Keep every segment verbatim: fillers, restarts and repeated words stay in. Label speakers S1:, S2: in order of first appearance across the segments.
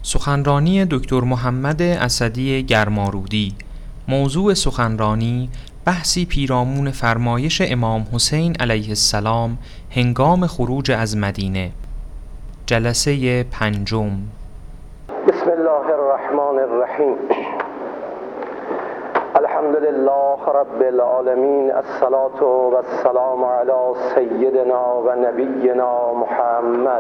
S1: سخنرانی دکتر محمد اسدی گرمارودی. موضوع سخنرانی بحثی پیرامون فرمایش امام حسین علیه السلام هنگام خروج از مدینه. جلسه پنجم.
S2: بسم الله الرحمن الرحیم. الحمد لله رب العالمین، الصلاة و السلام علی سیدنا و نبینا محمد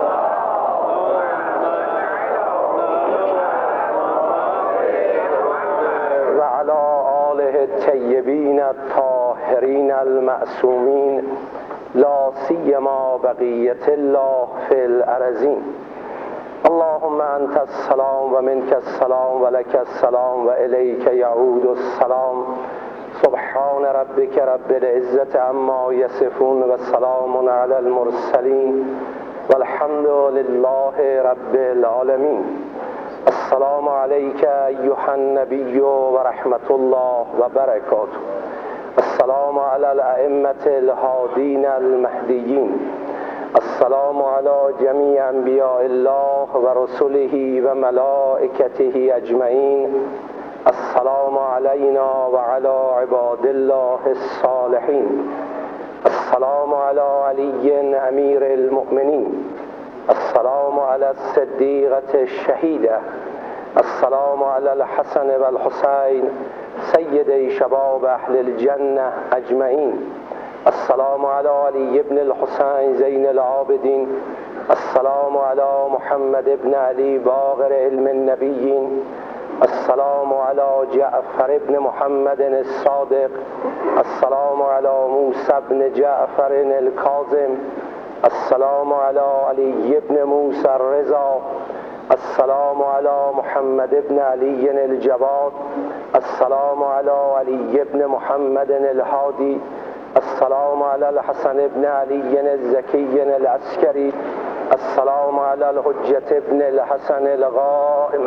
S2: و علی آله الطیبین الطاهرین المعصومین، لا سیما بقیة الله فی الارضین. اللهم انت السلام و منک السلام و لک السلام و الیک یعود السلام. سبحان ربک رب العزة عما یصفون و سلام علی المرسلین والحمد لله رب العالمین. السلام علیک ایها النبی و رحمت الله و برکاته. السلام علی الائمة الهادین المهدیین. السلام علی جمیع انبیاء الله و رسله و ملائکته اجمعین. السلام علینا و علی عباد الله الصالحین. السلام علی علی امیر المؤمنین. السلام علی الصدیقة الشهیدة. السلام علی الحسن و الحسین سید شباب اهل الجنة اجمعین. السلام علی علی ابن الحسین زین العابدین. السلام علی محمد ابن علی باقر علم النبیین. السلام علی جعفر ابن محمد الصادق. السلام علی موسی ابن جعفر الکاظم. السلام علی علی ابن موسی الرضا. السلام علی محمد ابن علی الجواد. السلام علی علی ابن محمد الهادی. السلام علی الحسن ابن علی الزکی العسکری. السلام علی الحجة ابن الحسن القائم.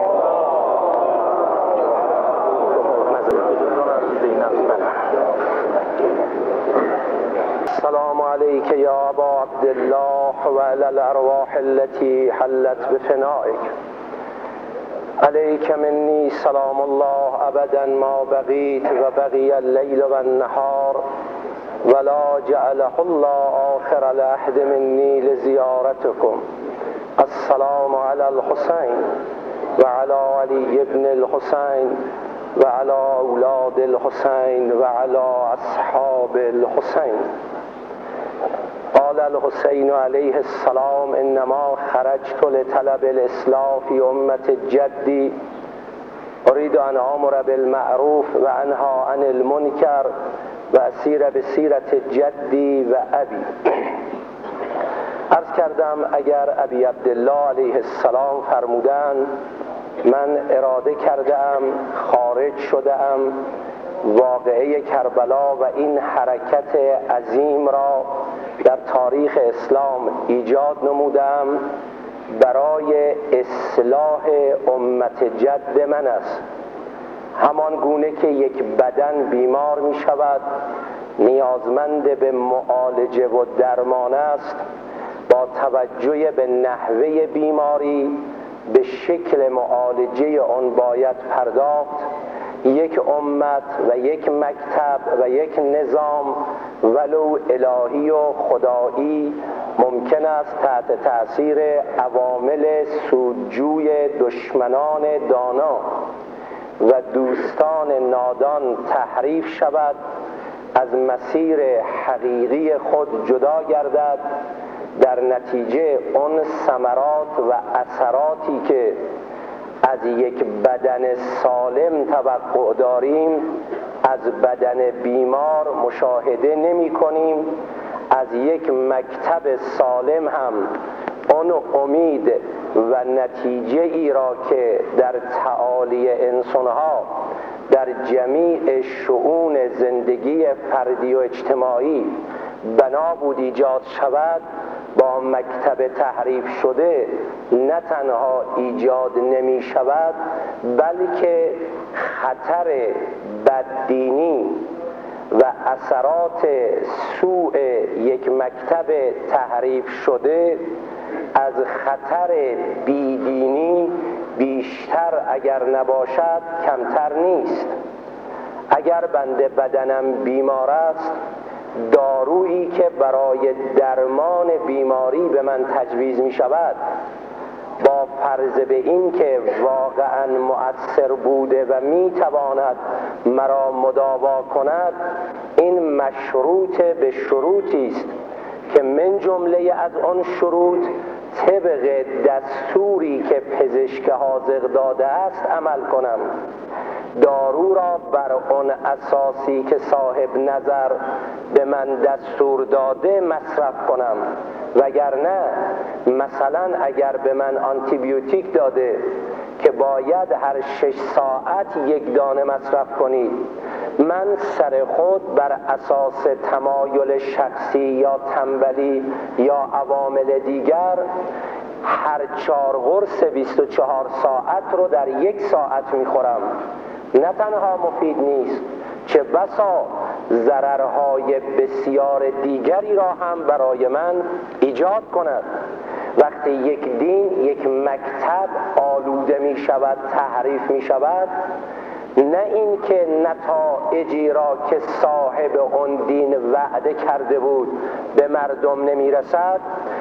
S2: السلام علیک یا ابا عبدالله و علی الارواح التي حلت بفنائک. علیک منی سلام الله ابدا ما بقیت و بقی اللیل و النهار ولا جعله الله آخر العهد منی لزیارتکم. السلام علی الحسین و علی علی ابن الحسین و علی اولاد الحسین و علی اصحاب الحسین. قال الحسین علیه السلام انما خرجت لطلب الاصلاح فی امة جدی اريد ان آمر بالمعروف و انها عن المنکر و اسیر بسیرت جدی و ابی. عرض کردم اگر ابی عبدالله علیه السلام فرمودن من اراده کردم، خارج شدم، واقعه کربلا و این حرکت عظیم را در تاریخ اسلام ایجاد نمودم برای اصلاح امت جد من است. همان گونه که یک بدن بیمار می شود، نیازمند به معالجه و درمان است، با توجه به نحوه بیماری به شکل معالجه آن باید پرداخت. یک امت و یک مکتب و یک نظام ولو الهی و خدایی ممکن است تحت تأثیر عوامل سودجوی دشمنان دانا و دوستان نادان تحریف شود، از مسیر حقیقی خود جدا گردد، در نتیجه اون ثمرات و اثراتی که از یک بدن سالم توقع داریم از بدن بیمار مشاهده نمی کنیم. از یک مکتب سالم هم اون امید و نتیجه ای را که در تعالی انسانها در جمیع شؤون زندگی فردی و اجتماعی بنا بود ایجاد شود، با مکتب تحریف شده نه تنها ایجاد نمی شود بلکه خطر بددینی و اثرات سوء یک مکتب تحریف شده از خطر بیدینی بیشتر اگر نباشد کمتر نیست. اگر بنده بدنم بیمار است، دارویی که برای درمان بیماری به من تجویز می شود با فرض به این که واقعا مؤثر بوده و می تواند مرا مداوا کند، این مشروط به شروطی است که من جمله از آن شروط طبق دستوری که پزشک حاذق داده است عمل کنم. دارو را بر آن اساسی که صاحب نظر به من دستور داده مصرف کنم، وگرنه مثلا اگر به من آنتی بیوتیک داده که باید هر شش ساعت یک دانه مصرف کنید، من سر خود بر اساس تمایل شخصی یا تنبلی یا عوامل دیگر هر چهار قرص بیست و چهار ساعت رو در یک ساعت میخورم. نه تنها مفید نیست، چه بسا ضررهای بسیار دیگری را هم برای من ایجاد کند. وقتی یک دین، یک مکتب آلوده می شود، تحریف می شود، نه این که نتایجی را که صاحب آن دین وعده کرده بود به مردم نمی رسد،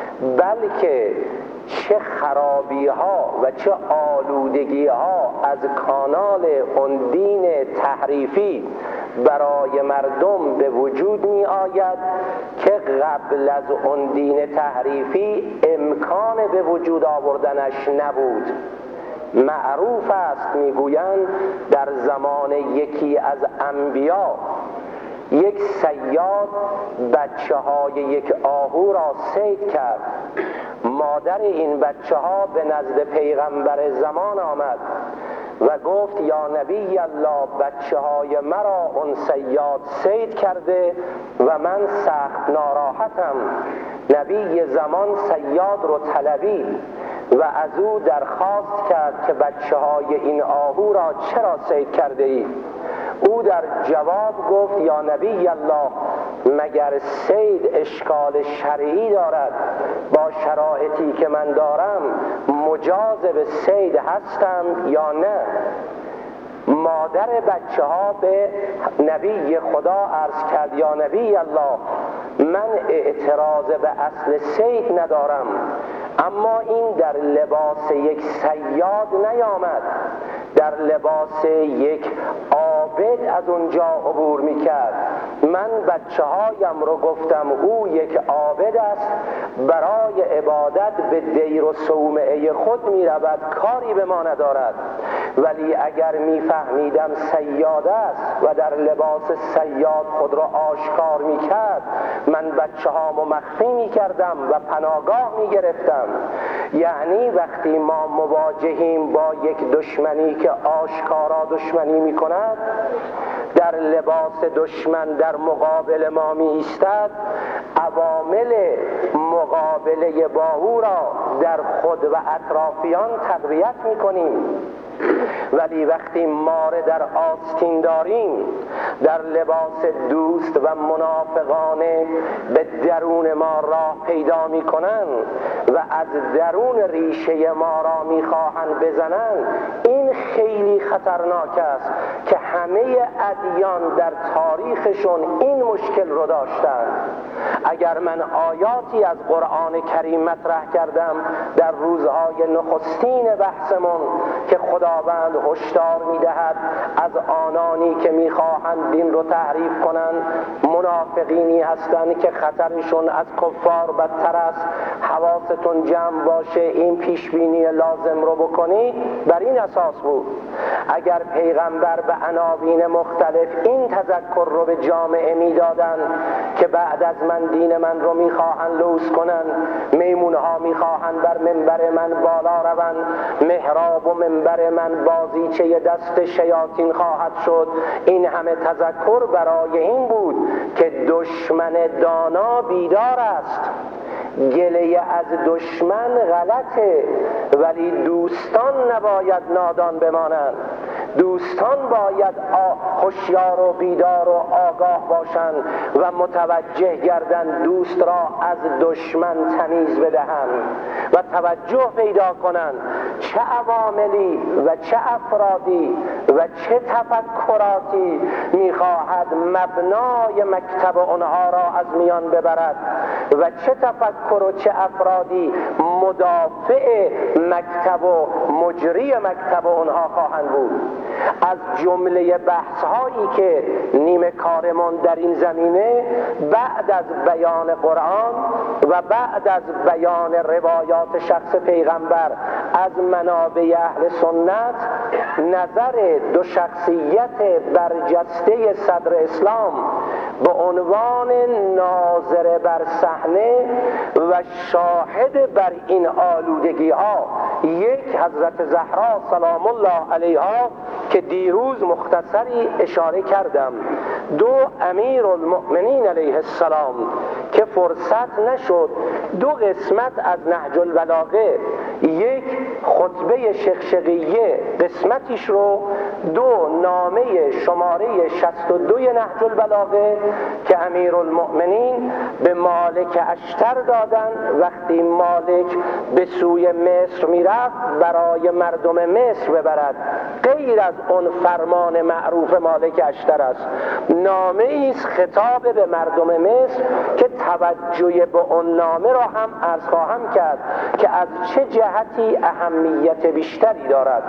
S2: بلکه چه خرابی ها و چه آلودگی ها از کانال اون دین تحریفی برای مردم به وجود می آید که قبل از اون دین تحریفی امکان به وجود آوردنش نبود. معروف است، میگویند در زمان یکی از انبیا یک صیاد بچه های یک آهو را صید کرد. مادر این بچه ها به نزد پیغمبر زمان آمد و گفت یا نبی الله، بچه های مرا اون صیاد صید کرده و من سخت ناراحتم. نبی زمان صیاد رو طلبید و از او درخواست کرد که بچه های این آهو را چرا صید کرده ای؟ او در جواب گفت یا نبی الله، مگر صید اشکال شرعی دارد؟ با شرایطی که من دارم مجاز به صید هستم یا نه؟ مادر بچه ها به نبی خدا عرض کرد یا نبی الله، من اعتراض به اصل صید ندارم، اما این در لباس یک صیاد نیامد، در لباس یک عابد از اونجا عبور میکرد. من بچه هایم رو گفتم او یک عابد است، برای عبادت به دیر و صومعه خود میرود، کاری به ما ندارد. ولی اگر میفهمیدم صیاد است و در لباس صیاد خود را آشکار میکرد، من بچه هامو مخفی میکردم و پناهگاه میگرفتم. یعنی وقتی ما مواجهیم با یک دشمنی که آشکارا دشمنی میکند، در لباس دشمن در مقابل ما می ایستد، عوامل مقابله با او را در خود و اطرافیان تقویت می کنیم. ولی وقتی ماره در آستین داریم، در لباس دوست و منافقانه به درون ما راه پیدا می کنند و از درون ریشه ما را می خواهند بزنند، این خیلی خطرناک است که همه ادیان در تاریخشون این مشکل رو داشتند. اگر من آیاتی از قرآن کریم مطرح کردم در روزهای نخستین بحثمون که خداوند هشدار می‌دهد از آنانی که می‌خواهند دین رو تحریف کنند، منافقینی هستند که خطرشون از کفار بدتر است، حواستون جمع باشه، این پیشبینی لازم رو بکنید، بر این اساس بود. اگر پیغمبر به عناوین مختلف این تذکر رو به جامعه میدادن که بعد از من دین من رو میخواهن لوث کنن، میمونها میخواهن بر منبر من بالا روند، محراب و منبر من بازیچه دست شیاطین خواهد شد، این همه تذکر برای این بود که دشمن دانا بیدار است. گله از دشمن غلطه، ولی دوستان نباید نادان بمانند. دوستان باید هوشیار و بیدار و آگاه باشند و متوجه گردند، دوست را از دشمن تمیز بدهند و توجه پیدا کنند چه عواملی و چه افرادی و چه تفکراتی میخواهد مبنای مکتب آنها را از میان ببرد و چه تفکر و چه افرادی مدافع مکتب و مجری مکتب آنها خواهند بود. از جمله بحث هایی که نیمه کارمان در این زمینه بعد از بیان قرآن و بعد از بیان روایات شخص پیغمبر از منابع اهل سنت، نظر دو شخصیت برجسته صدر اسلام به عنوان ناظر بر صحنه و شاهد بر این آلودگی ها، یک حضرت زهرا سلام الله علیها که دیروز مختصری اشاره کردم، دو امیر المؤمنین علیه السلام که فرصت نشد دو قسمت از نهج البلاغه، یک خطبه شقشقیه قسمتیش رو، دو نامه شماره شصت و دو نهج البلاغه که امیر المؤمنین به مالک اشتر دادن وقتی مالک به سوی مصر میرفت برای مردم مصر ببرد. غیر از اون فرمان معروف مالک اشتر است، نامه ایست خطاب به مردم مصر که توجه به اون نامه را هم عرض خواهم کرد که از چه جهتی اهمیت بیشتری دارد.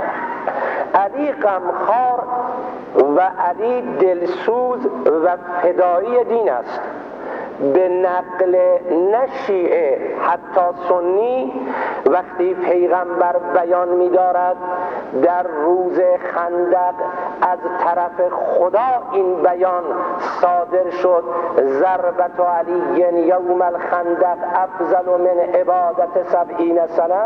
S2: علی غمخوار و علی دلسوز و فدایی دین است. به نقل نه شیعه حتی سنی وقتی پیغمبر بیان می دارد در روز خندق از طرف خدا این بیان صادر شد: ضربت علی یوم الخندق افضل من عبادت سبعین سنه.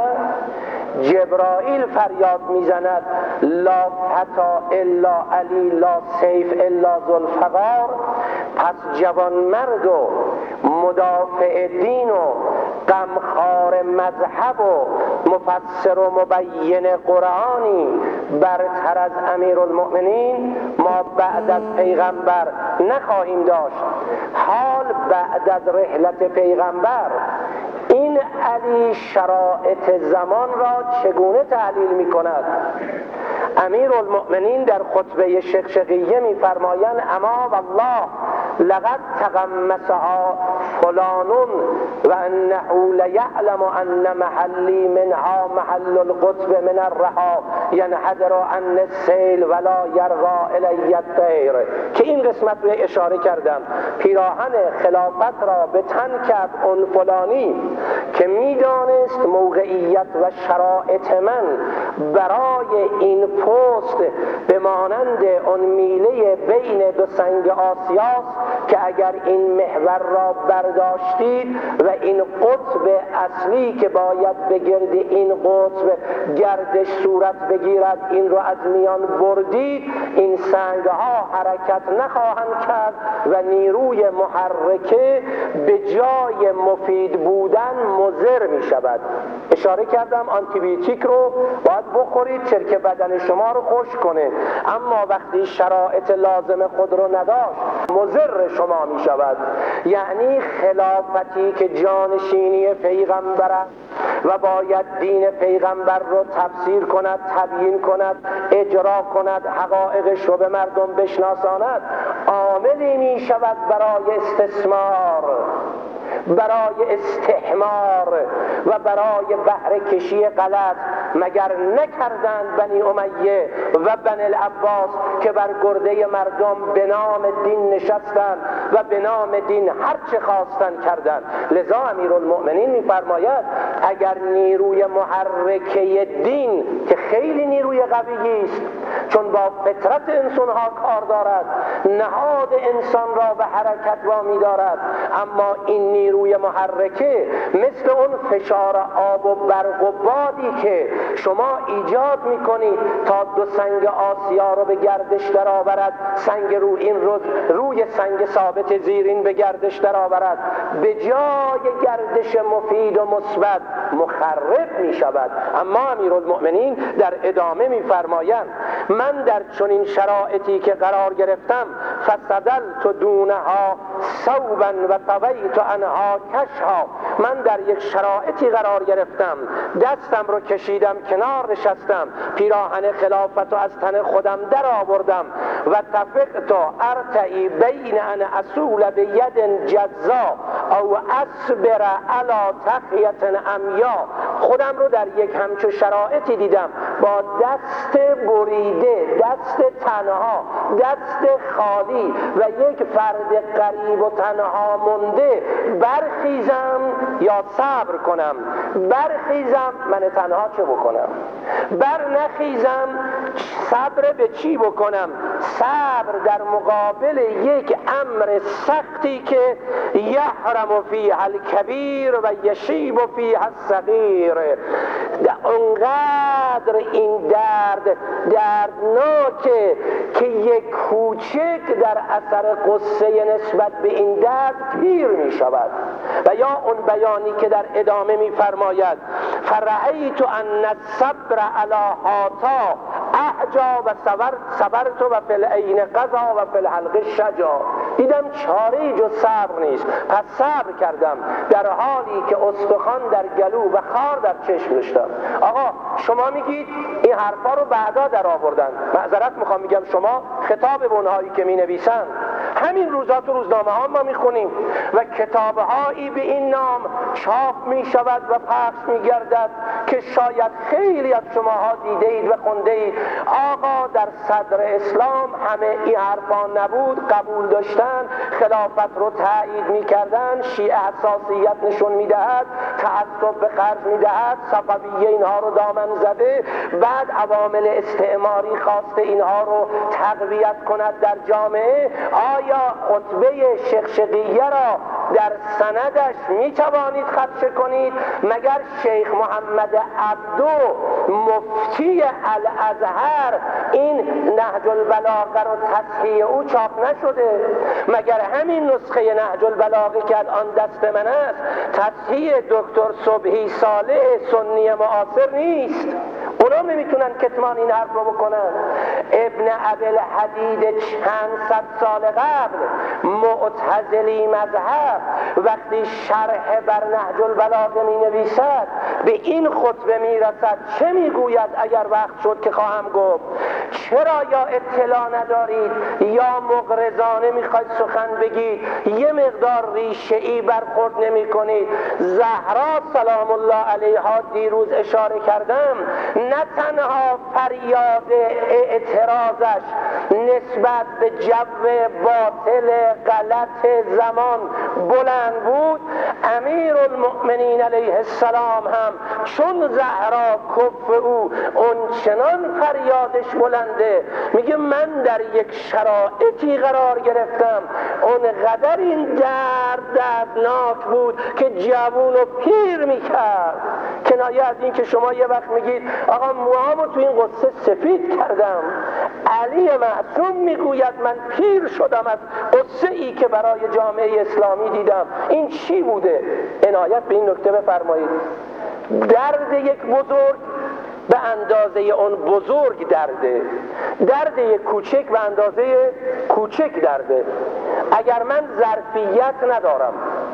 S2: جبرائیل فریاد میزند: لا فتا الا علی لا سیف الا ذوالفقار. پس جوان مرد و مدافع دین و غمخوار مذهب و مفسر و مبین قرآنی برتر از امیرالمؤمنین ما بعد از پیغمبر نخواهیم داشت. حال بعد از رحلت پیغمبر این علی شرایط زمان را چگونه تحلیل می کند؟ امیرالمؤمنین در خطبه شقشقیه می فرمایند: اما والله لقد تغمسها فلانون و انه لیعلم ان محلی منها محل القطب من الرها ینحدر عن السیل ولا یرغا الی الطیر. که این قسمت رو اشاره کردم. پیراهن خلافت را به تن کرد اون فلانی که میدانست موقعیت و شرایط من برای این پست به مانند اون میله بین دو سنگ آسیاست که اگر این محور را برداشتید و این قطب اصلی که باید به گرد این قطب گردش صورت بگیرد این رو از میان بردید، این سنگ ها حرکت نخواهند کرد و نیروی محرکه به جای مفید بودن مضر می شود. اشاره کردم آنتیبیوتیک رو باید بخورید چرک بدن شما رو خشک کنه، اما وقتی شرایط لازم خود رو نداشت مضر شما می شود. یعنی خلافتی که جانشینی پیغمبر است و باید دین پیغمبر رو تفسیر کند، تبیین کند، اجرا کند، حقایقش رو به مردم بشناساند، عاملی می شود برای استثمار، برای استحمار و برای بهره کشی غلط. مگر نکردند بنی امیه و بنی العباس که بر گرده مردم به نام دین نشستند و به نام دین هر چه خواستند کردند. لذا امیرالمؤمنین می‌فرماید اگر نیروی محرکه دین که خیلی نیروی قوی است، چون با فطرت انسان‌ها کار دارد، نهاد انسان را به حرکت وامی دارد، اما این نیروی محرکه مثل اون فشار آب و برق و بادی که شما ایجاد میکنید تا دو سنگ آسیا رو به گردش در آورد، سنگ رو این روز روی سنگ ثابت زیرین به گردش در آورد، به جای گردش مفید و مثبت مخرب می شود. اما امیرالمؤمنین در ادامه میفرمایند من در چنین شرایطی که قرار گرفتم فسدلت دونها ثوبا و طویت عنها کشها، من در یک شرایطی قرار گرفتم، دستم رو کشیدم کنار، نشستم، پیراهن خلافت رو از تن خودم در آوردم و تفقت ارتعی بین ان اصول به ید جزا او اصبر علی تقیت امیا، خودم رو در یک همچو شرایطی دیدم با دست بریده، دست تنها، دست خالی و یک فرد غریب و تنها مونده، برخیزم یا صبر کنم، برخیزم من تنها چه بکنم، بر نخیزم صبر به چی بکنم، صبر در مقابل یک امر سختی که یحرم فیها الکبیر و یشیب فیها الصغیر، اونقدر این درد دردناکه که یک کوچک در اثر قصه نسبت به این درد پیر می شود. و یا اون بیانی که در ادامه می فرماید فرأیت ان الصبر علی هاتا احجا و صبرت و فی العین قضا و فی الحلق شجا، دیدم چاره‌ای جز صبر نیست، پس صبر کردم در حالی که استخوان در گلو و خار در چشم داشتم. آقا شما میگید این حرفا رو بعدا در آوردن، معذرت میخوام میگم شما خطاب به اونهایی که مینویسن، همین روزات و روزنامه ها ما میخونیم و کتابهایی به این نام چاپ میشود و پخش میگردد که شاید خیلی از شماها دیده اید و خونده اید. آقا در صدر اسلام همه این حرفا نبود، قبول داشتن، خلافت رو تایید میکردن، شیعه حساسیت نشون میدهد، تعصب به خرج میدهد، صفویه اینها رو دامن زده، بعد عوامل استعماری خواسته اینها رو تقویت کند در جامعه. آیا خطبه شقشقیه را در سندش میتوانید خدشه کنید؟ مگر شیخ محمد عبدو مفتی الازهر این نهج البلاغه رو تصحیح او چاپ نشده؟ مگر همین نسخه نهج البلاغه که الان دست من است تصحیح دکتر صبحی صالح سنی معاصر نیست؟ اونا نمیتونن کتمان این حرف رو بکنن. ابن ابوالحدید چند صد سال قبل معتزلی مذهب وقتی شرح بر نهج البلاغه می نویسد به این خطبه می رسد چه می گوید؟ اگر وقت شد که خواهم گفت. چرا یا اطلاع ندارید یا مغرضانه می خواید سخن بگید، یه مقدار ریشه ای برخورد نمی کنید. زهرا سلام الله علیها دیروز اشاره کردم، نه تنها فریاد اعتراضش نسبت به جو باطل غلط زمان بلند بود، امیر المؤمنین علیه السلام هم چون زهرا کف او اون چنان فریادش بلنده، میگه من در یک شرایطی قرار گرفتم اونقدر این درد دردناک بود که جوون و پیر میکرد. کنایه از این که شما یه وقت میگید آقا موامو تو این قصه سفید کردم، علی معصوم میگوید من پیر شدم از قصه ای که برای جامعه اسلامی دیدم. این چی بوده؟ عنایت به این نکته بفرمایید. درد یک بزرگ به اندازه اون بزرگ درده، درد یک کوچک به اندازه کوچک درده. اگر من ظرفیت ندارم،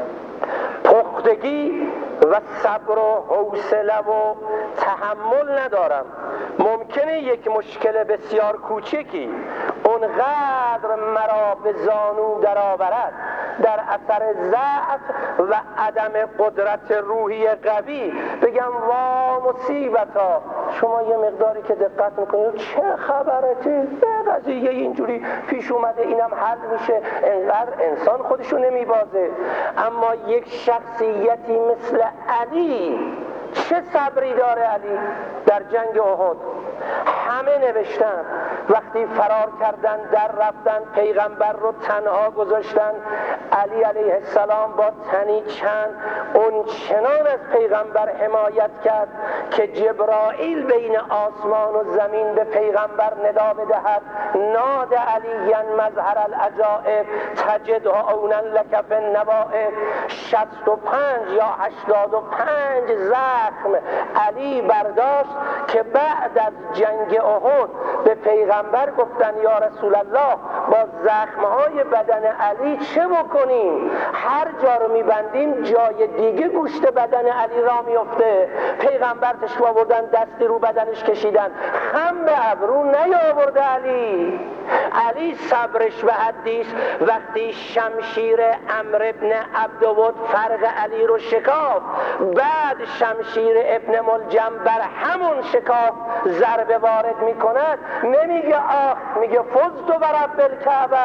S2: پختگی و صبر و حوصله و تحمل ندارم، ممکنه یک مشکل بسیار کوچکی اونقدر مرا به زانو در آورد در اثر ضعف و عدم قدرت روحی قوی بگم وا مصیبتا. شما یه مقداری که دقت میکنید چه خبرته، به قضیه اینجوری پیش اومده اینم حل میشه، انقدر انسان خودشو نمیبازه. اما یک شخصیتی مثل علی، چه صبری داره علی در جنگ احد. همه نوشتن وقتی فرار کردن در رفتن پیغمبر رو تنها گذاشتن، علی علیه السلام با تنی چند اون چنان از پیغمبر حمایت کرد که جبرائیل بین آسمان و زمین به پیغمبر ندا بدهد ناد علیاً مظهر العجائب تجد عونا لک فی النوائب. شصت و پنج یا هشتاد و پنج زخم علی برداشت که بعد از جنگ احد به پیغمبر گفتن یا رسول الله با زخمهای بدن علی چه بکنیم؟ هر جا رو میبندیم جای دیگه گوشت بدن علی را میفته. پیغمبر تشریف آوردن دستی رو بدنش کشیدن، خم به ابرو نیاورده علی. علی صبرش به حدیث وقتی شمشیر عمرو ابن عبدود فرق علی رو شکاف، بعد شمشیر ابن ملجم بر همون شکاف ضربه وارد میکند، نمیگه آخ، میگه فزت و رب الکعبه،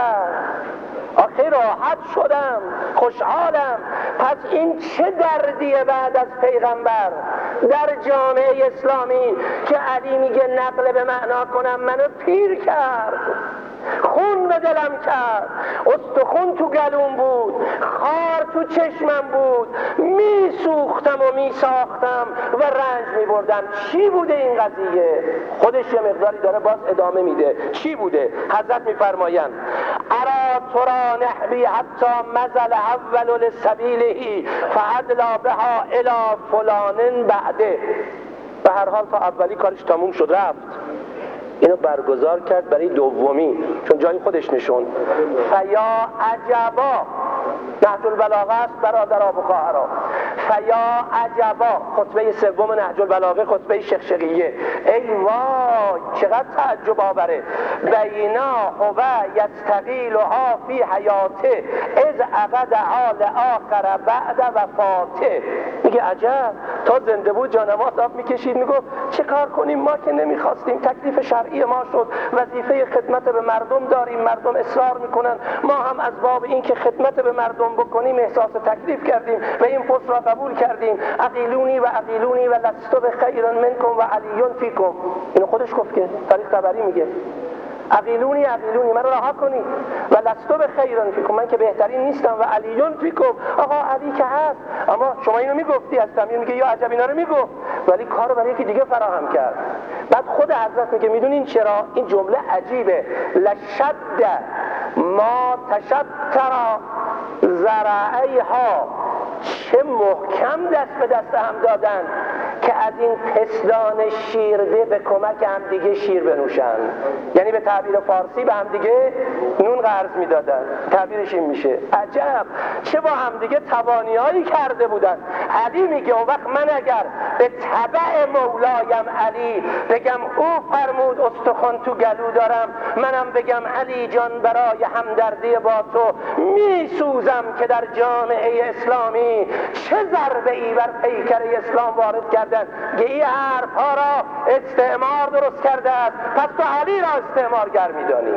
S2: آخه راحت شدم، خوشحالم. پس این چه دردیه بعد از پیغمبر در جامعه اسلامی که علی میگه نقل به معنا کنم منو پیر کرد، خون به دلم کرد، استخون تو گلوم بود، خار تو چشمم بود، می سوختم و می ساختم و رنج می بردم. چی بوده این قضیه؟ خودش یه مقداری داره باز ادامه میده. چی بوده؟ حضرت می فرمایند ارا ترا نحوی حتی مزل اول لسبیلهی فعدلا بها الی فلانن بعده. به هر حال تا اولی کارش تموم شد، رفت، اینو برگزار کرد برای دومی، چون جای خودش نشون. فیا عجبا، نهج البلاغه است برادرها و خواهرها. فیا عجبا، خطبه سوم نهج البلاغه، خطبه شخشقیه. ای وای چقدر تعجب آوره. بینا هو یستقیلها فی حیاته از عقد حال آخر بعد وفاته. میگه عجب، تا زنده بود جانماز آب میکشید، میگفت چه کار کنیم، ما که نمیخواستیم، تکلیف شرعی ما شد، وظیفه خدمت به مردم داریم، مردم اصرار میکنن، ما هم از باب این که خدمت به مردم بکنیم احساس تکلیف کردیم و این پست را قبول کردیم. عقیلونی و عقیلونی و لستو به خیر منکم و علیون فیکم. اینو خودش گفت که تاریخ طبری میگه عقیلونی عقیلونی، من رو رها کنید، و لستو به خیرن فیکم، من که بهترین نیستم، و علیون فیکم، آقا علی که هست. اما شما اینو میگفتی، از تمیر میگه یا عجب اینا رو میگفت، ولی کارو برای یکی دیگه فراهم کرد. بعد خود حضرت میگه میدونین چرا؟ این جمله عجیبه. لشد ما تشترا زرعیها، چه محکم دست به دست هم دادن که از این پستان شیرده به کمک هم دیگه شیر بنوشن. یعنی به تعبیر فارسی به هم دیگه نون قرض میدادن، تعبیرش این میشه. عجب چه با هم دیگه توانیایی کرده بودن. علی میگه اون وقت من اگر به تبع مولایم علی بگم او فرمود استخوان تو گلو دارم، منم بگم علی جان برای همدردی با تو میسوزم که در جامعه اسلامی چه ضربه ای بر پیکر اسلام وارد کردن که این حرف ها را استعمار درست کرده است. پس تو علی را استعمارگر میدانی،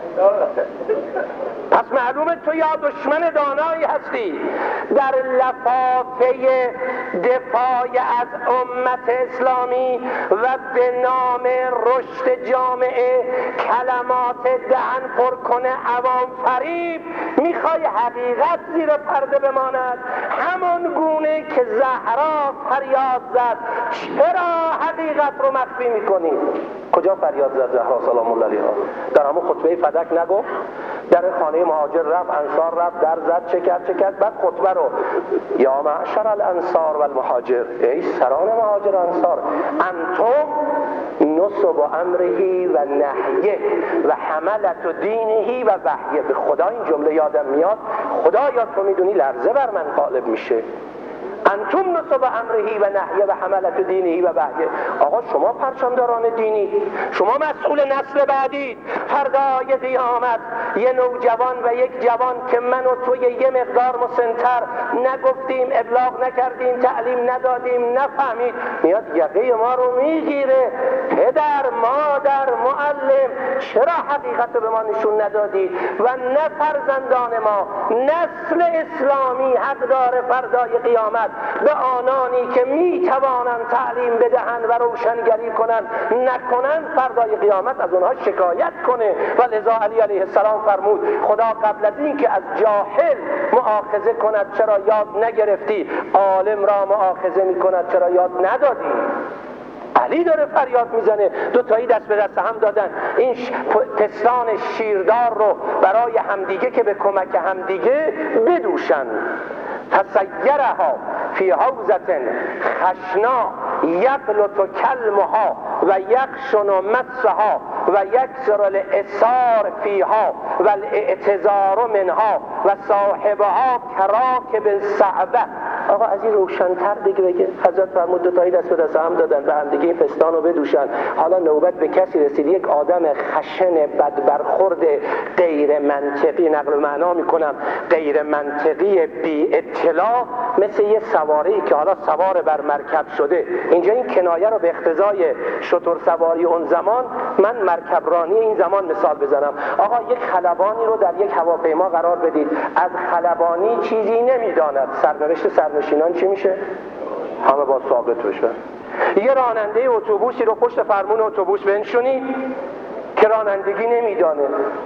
S2: پس معلومه تو یا دشمن دانایی هستی. در لفافه دفاع از امت اسلامی و به نام رشد جامعه کلمات دهن پر کنه عوام فریب، میخوای حقیقت زیر پرده بماند، همون گونه که زهرا فریاد زد چرا حقیقت رو مخفی میکنی؟ کجا فریاد زد زهرا سلام الله علیها؟ در همون خطبه فدک نگفت؟ در خانه مهاجر رفت، انصار رفت، در زد، چه کرد چه کرد؟ بعد خطبه رو یا معشر الانصار و المهاجر، ای سران مهاجر و انصار، انتم نصب امرهی و نحیه و حملت و دینهی و وحیه. به خدا این جمله یادم میاد، خدایا تو میدونی لرزه بر من غالب میشه. انتم نصب امرهی و نحیه و حملت دینی و وحیه. آقا شما پرچمداران دینی، شما مسئول نسل بعدید. فردای قیامت یه نوجوان و یک جوان که من و توی یه مقدار مسنتر نگفتیم، ابلاغ نکردیم، تعلیم ندادیم، نفهمید، میاد یقه ما رو میگیره. پدر، مادر، معلم، چرا حقیقت رو به ما نشون ندادید؟ و نه فرزندان ما، نسل اسلامی حق داره فردای قیامت به آنانی که میتوانند تعلیم بدهند و روشنگری کنند نکنند، فردای قیامت از اونها شکایت کنه. و لذا علی علیه السلام فرمود خدا قبل از این که از جاهل مؤاخذه کند چرا یاد نگرفتی، عالم را مؤاخذه میکند چرا یاد ندادی. علی داره فریاد میزنه، دو تایی دست به دست هم دادن، این پستان شیردار رو برای همدیگه که به کمک همدیگه بدوشن. فسیرها فی حوزة خشنا یقلط کلمها و یخشن مسها و یکسر الاسار فیها و الاعتذار منها و صاحبها کراکب صعبه. آقا از این روشن‌تر دیگه بگه. حضرت فرمود دو تایی دست به دست هم دادن به هم دیگه این پستان رو بدوشن. حالا نوبت به کسی رسید یک آدم خشن بدبرخورد غیر منطقی، نقل معنا میکنم غیر منطقی، بی اطلاع، مثل یه سواری که حالا سوار بر مرکب شده. اینجا این کنایه رو به اقتضای شتر سواری اون زمان، من مرکبرانی این زمان مثال بزنم. آقا یک خلبانی رو در یک هواپیما قرار بدید، از خلبانی چیزی نمیداند، سرنوشت سرنشینان چی میشه؟ همه با ثابت بشه. یه راننده اتوبوسی رو پشت فرمون اتوبوس بنشونید که رانندگی نمیدانه.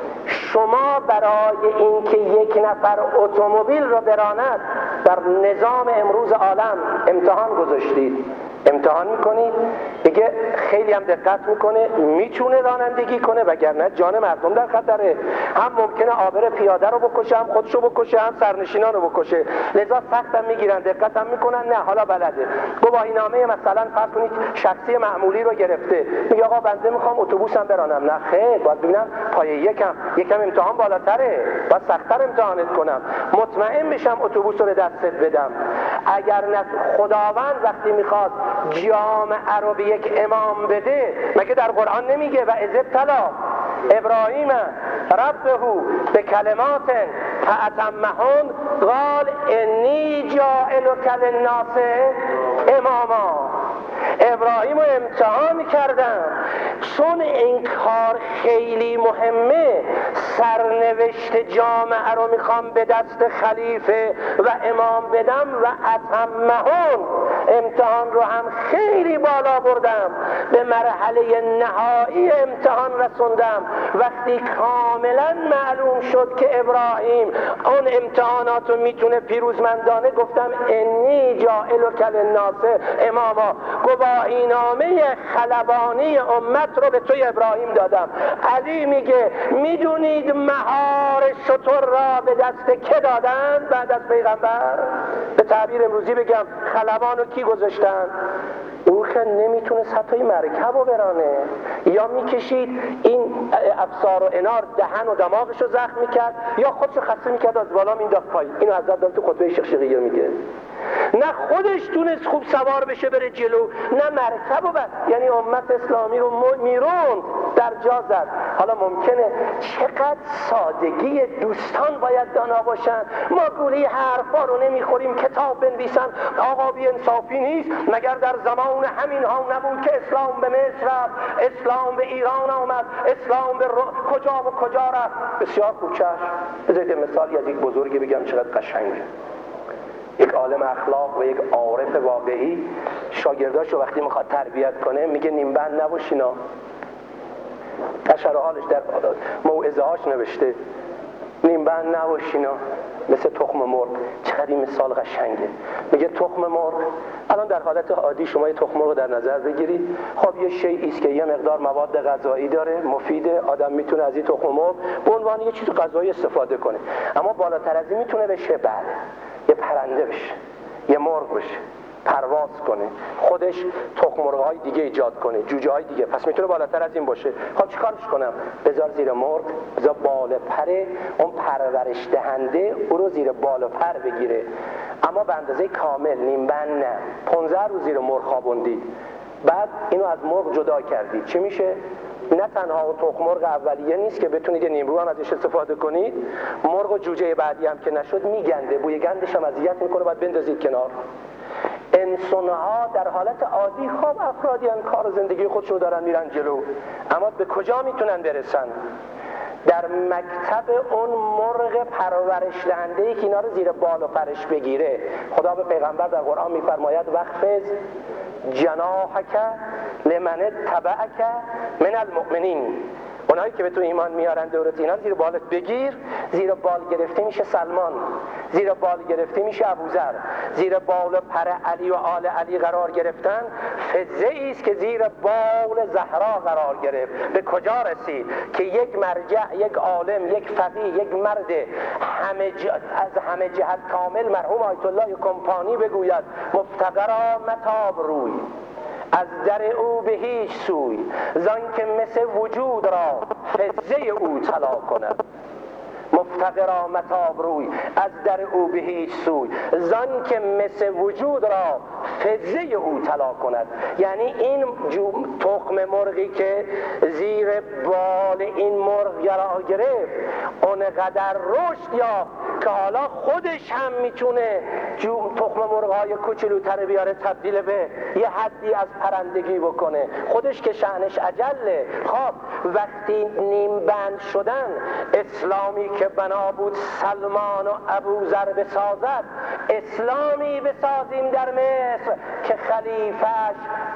S2: شما برای اینکه یک نفر اتومبیل رو براند در نظام امروز عالم امتحان گذاشتید، امتحان میکنید دیگه، خیلی هم دقت میکنه میتونه رانندگی کنه وگرنه جان مردم در خطره. هم ممکنه عابر پیاده رو بکشه، هم خودشو بکشه، هم سرنشینان رو بکشه. لذا سخت هم میگیرن، دقت هم میکنن، نه حالا بلده. گواهینامه مثلا فرض کنید شخصی معمولی رو گرفته، میگه آقا بنده میخوام اتوبوسم برانم. نه خیر، باید ببینم پای یکم یکم امتحان بالاتره، باید سخت‌تر امتحانت کنم، مطمئن بشم اتوبوس رو دستت بدم. اگر نه خداوند وقتی میخواد جامعه رو به یک امام بده، مگه در قرآن نمیگه و اذ ابتلی ابراهیم ربه به کلمات فاتمهن قال انی جاعلک للناس اماما. ابراهیم رو امتحان میکردم چون این کار خیلی مهمه، سرنوشت جامعه رو میخوام به دست خلیفه و امام بدم و اتمهن، امتحان رو هم خیلی بالا بردم، به مرحله نهایی امتحان رسوندم. وقتی کاملا معلوم شد که ابراهیم اون امتحانات رو میتونه پیروزمندانه، گفتم انی جاعلک للناس اماما، گواهینامه خلبانی امت رو به توی ابراهیم دادم. علی میگه میدونید مهار شتر را به دست که دادن بعد از پیغمبر؟ به تعبیر امروزی بگم خلبانو کی گذاشتن؟ او که نمیتونست حتی مرکب رو برانه، یا میکشید این افسار و انار دهن و دماغش رو زخم میکرد، یا خودشو خسته میکرد از بالا مینداخت پایین. اینو حضرت داد تو خطبه شقشقیه میگه. نه خودش تونست خوب سوار بشه بره جلو، نه مرکب و بر... یعنی امت اسلامی رو میروند در جا زد. حالا ممکنه چقدر سادگی دوستان باید دانا باشن. ما گولی حرفا رو نمیخوریم، کتاب بنویسن آقا بی انصافی نیست، مگر در زمان همین ها نبود که اسلام به مصر رفت، اسلام به ایران آمد، اسلام به رو... کجا و کجا رفت. بسیار خوب چشم. بذارید مثالی از یک بزرگی بگم چقدر قشنگه. یک عالم اخلاق و یک عارف واقعی شاگرداشو وقتی میخواد تربیت کنه میگه نیمبند نباشینا. اشعار حالش در موعظه هاش نوشته نیمبند نباشینا، مثل تخم مرغ. چقدر این مثال قشنگه. میگه تخم مرغ، الان در حالت عادی شما یه تخم مرغ در نظر بگیرید، خب یه شیئی است که یه مقدار مواد غذایی داره، مفیده، آدم میتونه از این تخم مرغ به عنوان یه چیز غذایی استفاده کنه. اما بالاتر از این میتونه بشه بله یه پرنده بشه، یه مرغ بشه، پرواز کنه، خودش تخم مرغ‌های دیگه ایجاد کنه، جوجه‌های دیگه. پس میتونه بالاتر از این باشه. خب چیکارش کنم؟ بذار زیر مرغ، بذار بال پر اون پرورش دهنده او رو زیر بال و پر بگیره، اما به اندازه کامل، نیمبند نه. پانزده روز زیر مرغ خوابوندید، بعد اینو از مرغ جدا کردید، چی میشه؟ نه تنها اون تخم مرغ اولیه نیست که بتونید یه نیمرو هم ازش استفاده کنید، مرغ و جوجه بعدی هم که نشد میگنده، بوی گندش هم اذیت میکنه، باید بندازید کنار. انسان‌ها در حالت عادی خب افرادی ان، کار و زندگی خودشون دارن میرن جلو، اما به کجا میتونن برسن؟ در مکتب اون مرغ پرورش دهنده‌ای که اینا رو زیر بال و پرش بگیره. خدا به پیغمبر در قرآن میفرماید وخفض جناحک لمن اتبعک من المؤمنین، اونایی که به تو ایمان میارن دورت، اینا زیر بالت بگیر. زیر بال گرفته میشه سلمان، زیر بال گرفته میشه ابوذر، زیر بال پر علی و آل علی قرار گرفتن فزعی است که زیر بال زهرا قرار گرفت. به کجا رسید که یک مرجع، یک عالم، یک فقیه، یک مرد همه ج... از همه جهت کامل، مرحوم آیت الله کمپانی بگوید مفتقرا متاب روی، از در او به هیچ سوی، زان که مثل وجود را فزه او طلا کند. مفتقرا متاب روی، از در او به هیچ سوی، زان که مثل وجود را فزه او طلا کند. یعنی این تخم مرغی که زیر بال این مرغ گرا گرفت اونقدر رشد یا که حالا خودش هم میتونه تخم مرغ‌های کوچولوتر بیاره تبدیل به یه حدی از پرندگی بکنه، خودش که شأنش عجله. خب وقتی نیم بند شدن، اسلامی که بنا بود سلمان و ابوذر بسازد، اسلامی بسازیم در مصر که خلیفه‌اش،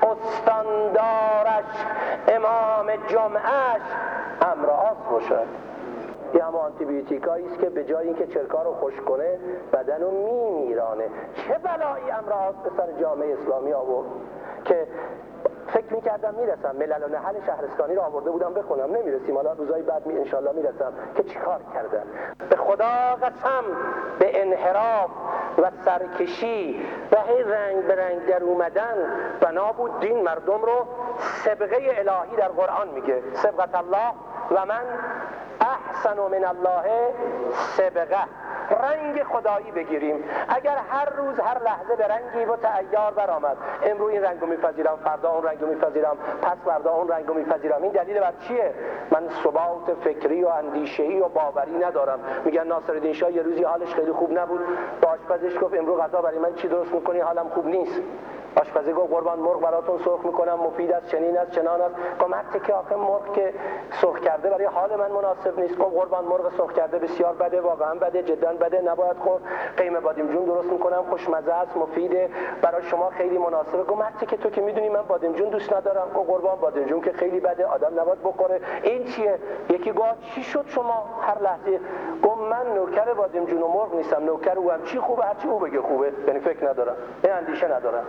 S2: استاندارش، امام جمعهش امر آس باشد. یه همه آنتیبیوتیکایی است که به جای اینکه چرکا رو خوش کنه بدن رو میمیرانه. چه بلایی امر آس به سر جامعه اسلامی آورد که فکر میکردم میرسم. ملل و نحل شهرستانی رو آورده بودم بخونم، نمیرسیم. حالا روزای بعد می انشالله میرسم که چیکار کردن. به خدا قسم به انحراف و سرکشی و هی رنگ به رنگ در اومدن بنا بود دین مردم رو سبقه الهی در قرآن میگه، سبقت الله و من احسن من الله سبقه، رنگ خدایی بگیریم. اگر هر روز هر لحظه به رنگی و تعیار برآمد، امروز این رنگو میپذیرم، فردا اون رنگو میپذیرم، پس فردا اون رنگو میپذیرم، این دلیل بر چیه؟ من ثبات فکری و اندیشه‌ای و باوری ندارم. میگن ناصرالدین شاه یه روزی حالش خیلی خوب نبود، با آشپزش گفت امروز غذا برای من چی درست میکنی؟ حالم خوب نیست. آشپزی گفت قربان مرغ براتون سرخ میکنم، مفید است، چنین است، چنان است. گفت حتی که آخه مرغ که سرخ کرده برای حال من مناسب نیست. گفت قربان مرغ سرخ کرده بسیار بده، واقعا بده، جدا بده، نباید خورد. قیم بادمجون درست میکنم، خوشمزه است، مفیده، برای شما خیلی مناسبه. گفت حتی که تو که میدونی من بادمجون دوست ندارم. گفت قربان بادمجون که خیلی بده، آدم نباید بخوره. این چیه؟ یکی گفت چی شد شما هر لحظه؟ گفت من نوکر بادمجون و مرغ نیستم، نوکر او هم چی خوبه هر چی او بگه خوبه، یعنی فکر ندارم، این اندیشه ندارم.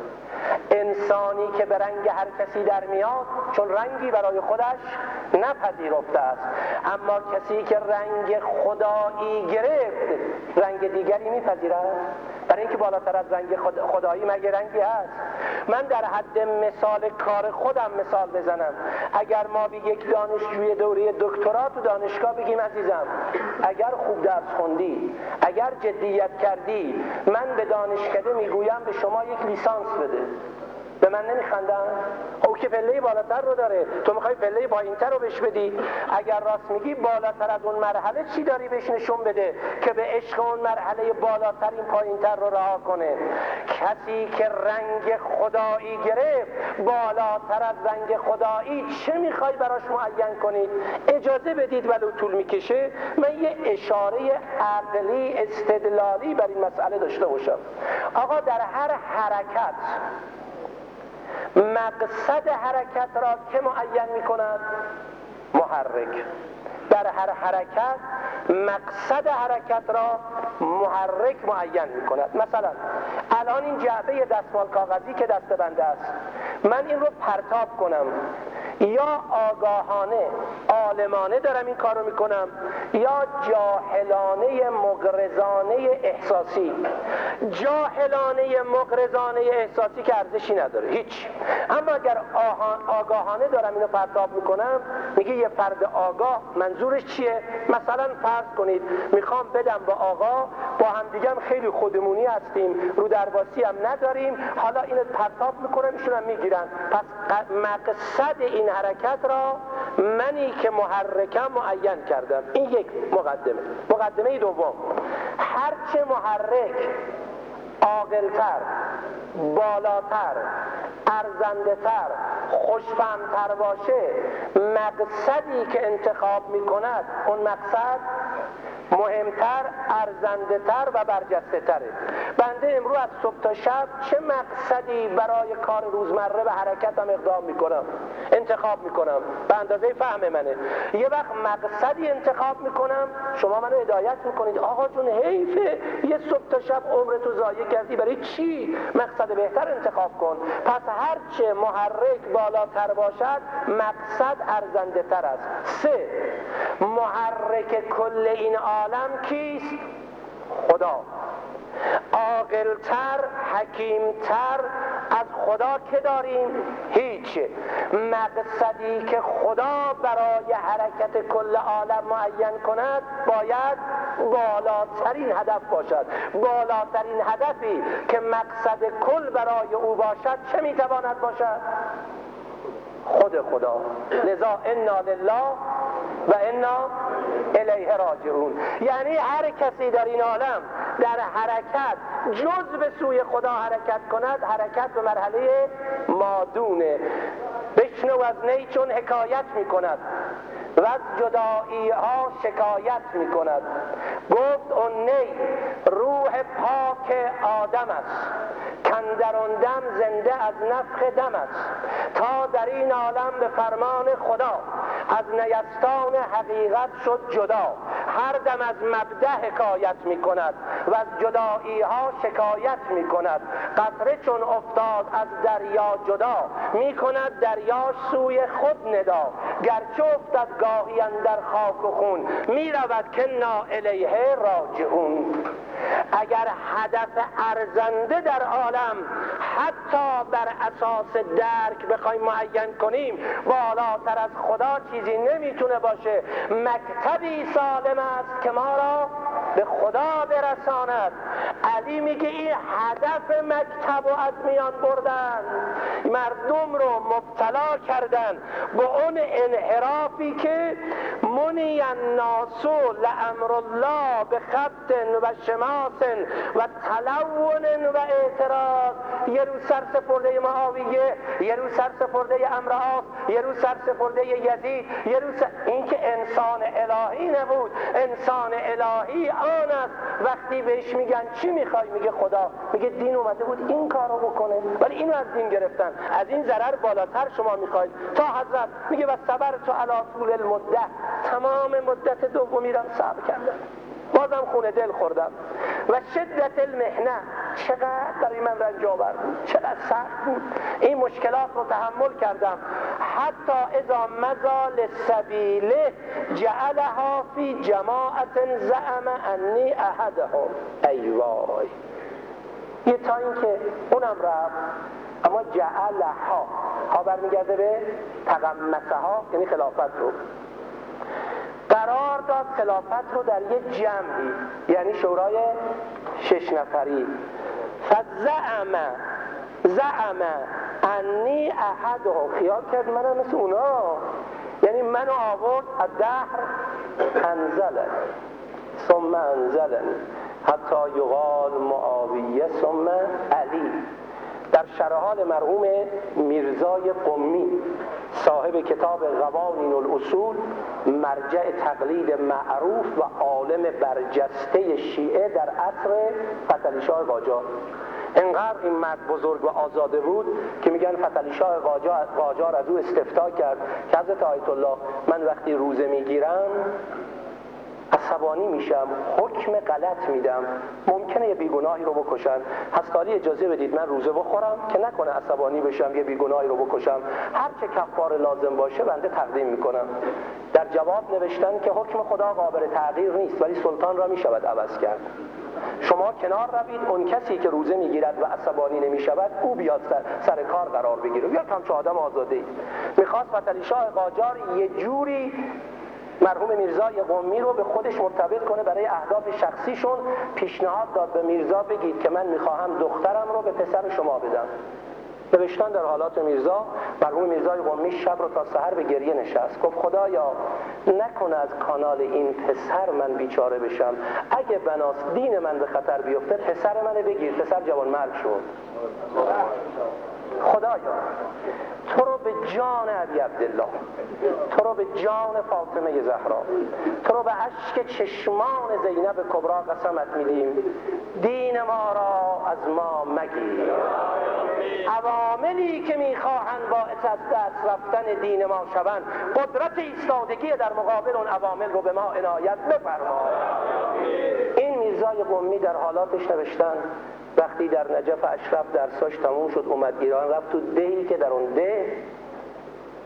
S2: انسانی که به رنگ هر کسی در میاد چون رنگی برای خودش نپذیرفته است، اما کسی که رنگ خدایی گرفت رنگ دیگری میپذیرد، برای اینکه بالاتر از رنگ خدایی مگه رنگی هست؟ من در حد مثال کار خودم مثال بزنم. اگر ما به یک دانشجوی دوره دکترا تو دانشگاه بگیم عزیزم اگر خوب درس خوندی، اگر جدیت کردی، من به دانشکده میگویم به شما یک لیسانس بده، به من نمیخندن؟ او که پله بالاتر رو داره، تو میخوای پله پایینتر رو بهش بدی؟ اگر راست میگی بالاتر از اون مرحله چی داری بهش نشون بده که به عشق اون مرحله بالاتر این پایینتر رو رها کنه. کسی که رنگ خدایی گرفت بالاتر از رنگ خدایی چه میخوای براش معین کنید؟ اجازه بدید ولو طول میکشه من یه اشاره عقلی استدلالی بر این مسئله داشته باشم. آقا در هر حرکت مقصد حرکت را که معین می کند؟ محرک. در هر حرکت مقصد حرکت را محرک معین می کند. مثلا الان این جعبه دستمال کاغذی که دست بنده است، من این رو پرتاب کنم، یا آگاهانه عالمانه دارم این کار رو میکنم یا جاهلانه مغرضانه احساسی. جاهلانه مغرضانه احساسی که ارزشی نداره هیچ، اما اگر آگاهانه دارم اینو پرتاب میکنم، میگه یه فرد آگاه منظورش چیه؟ مثلا فرض کنید میخوام بدم به آقا، با هم دیگه هم خیلی خودمونی هستیم، رو درباسی هم نداریم، حالا اینو پرتاب میکنم ایشون هم میگیرن. پس مقصد این حرکت را منی که محرکم معین کردم. این یک مقدمه. مقدمه دوم، هرچه محرک عاقل‌تر، بالاتر، ارزنده‌تر، خوشفهم‌تر باشه، مقصدی که انتخاب میکند اون مقصد مهمتر، ارزنده‌تر و برجسته‌تره. بنده امروز از صبح تا شب چه مقصدی برای کار روزمره به حرکتم اقدام میکنم، انتخاب میکنم به اندازه فهم منه. یه وقت مقصدی انتخاب میکنم، شما منو هدایت میکنید آقا جون حیفه یه صبح تا شب عمرتو ضایع کردی، برای چی؟ مقصد بهتر انتخاب کن. پس هرچه محرک بالاتر باشد مقصد ارزنده تر است. سه، محرک کل این عالم کیست؟ خدا. عاقل‌تر، حکیم‌تر، از خدا که داریم هیچ. مقصدی که خدا برای حرکت کل عالم معین کند باید بالاترین هدف باشد. بالاترین هدفی که مقصد کل برای او باشد چه میتواند باشد؟ خود خدا. لذا انا لله و انا الیه راجعون. یعنی هر کسی در این عالم در حرکت جز به سوی خدا حرکت کند، حرکت به مرحله مادونه. بشنو از نی چون حکایت می کند و از جدایی ها شکایت می کند. گفت اون نی روح پاک آدم است، کاندر آن دم زنده از نفخ دم است. تا در این عالم به فرمان خدا از نیستان حقیقت شد جدا. هر دم از مبدأ حکایت می کند و از جدایی ها شکایت می کند. قطره چون افتاد از دریا جدا، می کند دریاش سوی خود ندا. گرچه افتد گاهی اندر خاک و خون، می رود که نا الیه راجعون. اگر هدف ارزنده در عالم حتی بر اساس درک بخوایم معین کنیم، بالاتر از خدا چیزی نمیتونه باشه. مکتبی سالم است که ما را به خدا برساند. علی میگه این هدف مکتب و از میان بردن، مردم رو مبتلا کردن به اون انحرافی که منی الناس لامر الله به خط و شماس و تلون و اعتراض. یه روز سرسپرده معاویه، یه روز سرسپرده امر عاص، یه روز سرسپرده یزید، یه روز سر... این که انسان الهی نبود. انسان الهی آن است وقتی بهش میگن چی میخوای، میگه خدا. میگه دین اومده بود این کارو بکنه ولی اینو از دین گرفتن. از این ضرر بالاتر شما میخواید. تا حضرت میگه و صبر تو علی طول المده، تمام مدت دومی را صبر کردم، بازم خونه دل خوردم. و شدت المحنه، چقدر برای من رنج آور بود، چقدر سخت بود. این مشکلات رو تحمل کردم. حتی اذا مضى للسبیله جعلها فی جماعت زعم انی احدهم. ای وای. یه تا این که اونم رفت، اما جعلها ها برمیگرده به تقمصه ها، یعنی خلافت رو قرار داد. خلافت رو در یه جمعی، یعنی شورای شش نفری. فزعم زعم انی احدهم، خیال کرد منم مثل اونا، یعنی منو آورد از دهر انزلن ثم انزلن حتی یقال معاویه ثم علی. در شرحال مرحوم میرزای قمی صاحب کتاب قوانین الاصول، مرجع تقلید معروف و عالم برجسته شیعه در عصر فتحعلی شاه قاجار. انقدر این مرد بزرگ و آزاده بود که میگن فتحعلی شاه قاجار از او استفتاء کرد که حضرت آیت الله من وقتی روزه میگیرم عصبانی میشم، حکم غلط میدم، ممکنه یه بیگناهی رو بکشن، هستالی اجازه بدید من روزه بخورم که نکنه عصبانی بشم یه بیگناهی رو بکشم، هر چه کفاره لازم باشه بنده تقدیم میکنم. در جواب نوشتن که حکم خدا قابل تغییر نیست ولی سلطان را میشود عوض کرد. شما کنار روید، اون کسی که روزه میگیرد و عصبانی نمیشود او بیاد سر, سر کار قرار بگیره. یا همچون آدم آزاده ای. میخواست فتحعلی شاه قاجار یه جوری مرحوم میرزای قمی رو به خودش مرتبط کنه برای اهداف شخصیشون. پیشنهاد داد به میرزا بگید که من میخواهم دخترم رو به پسر شما بدم. نوشتن در حالات میرزا. مرحوم میرزای قمی شب رو تا سحر به گریه نشست، گفت خدایا نکنه از کانال این پسر من بیچاره بشم، اگه بناس دین من به خطر بیفته پسر منو بگیر. پسر جوان مرگ شد. خدایا تو رو به جان ابی عبدالله، تو رو به جان فاطمه زهرا، تو رو به اشک چشمان زینب کبرا قسمت میدیم، دین ما را از ما مگیر. عواملی که میخواهند باعث از دست رفتن دین ما شوند، قدرت ایستادگی در مقابل اون عوامل رو به ما عنایت بفرما. این میرزای قمی در حالاتش نوشتن وقتی در نجف اشرف درساش تموم شد اومد ایران، رفت تو دهی که در اون ده اهل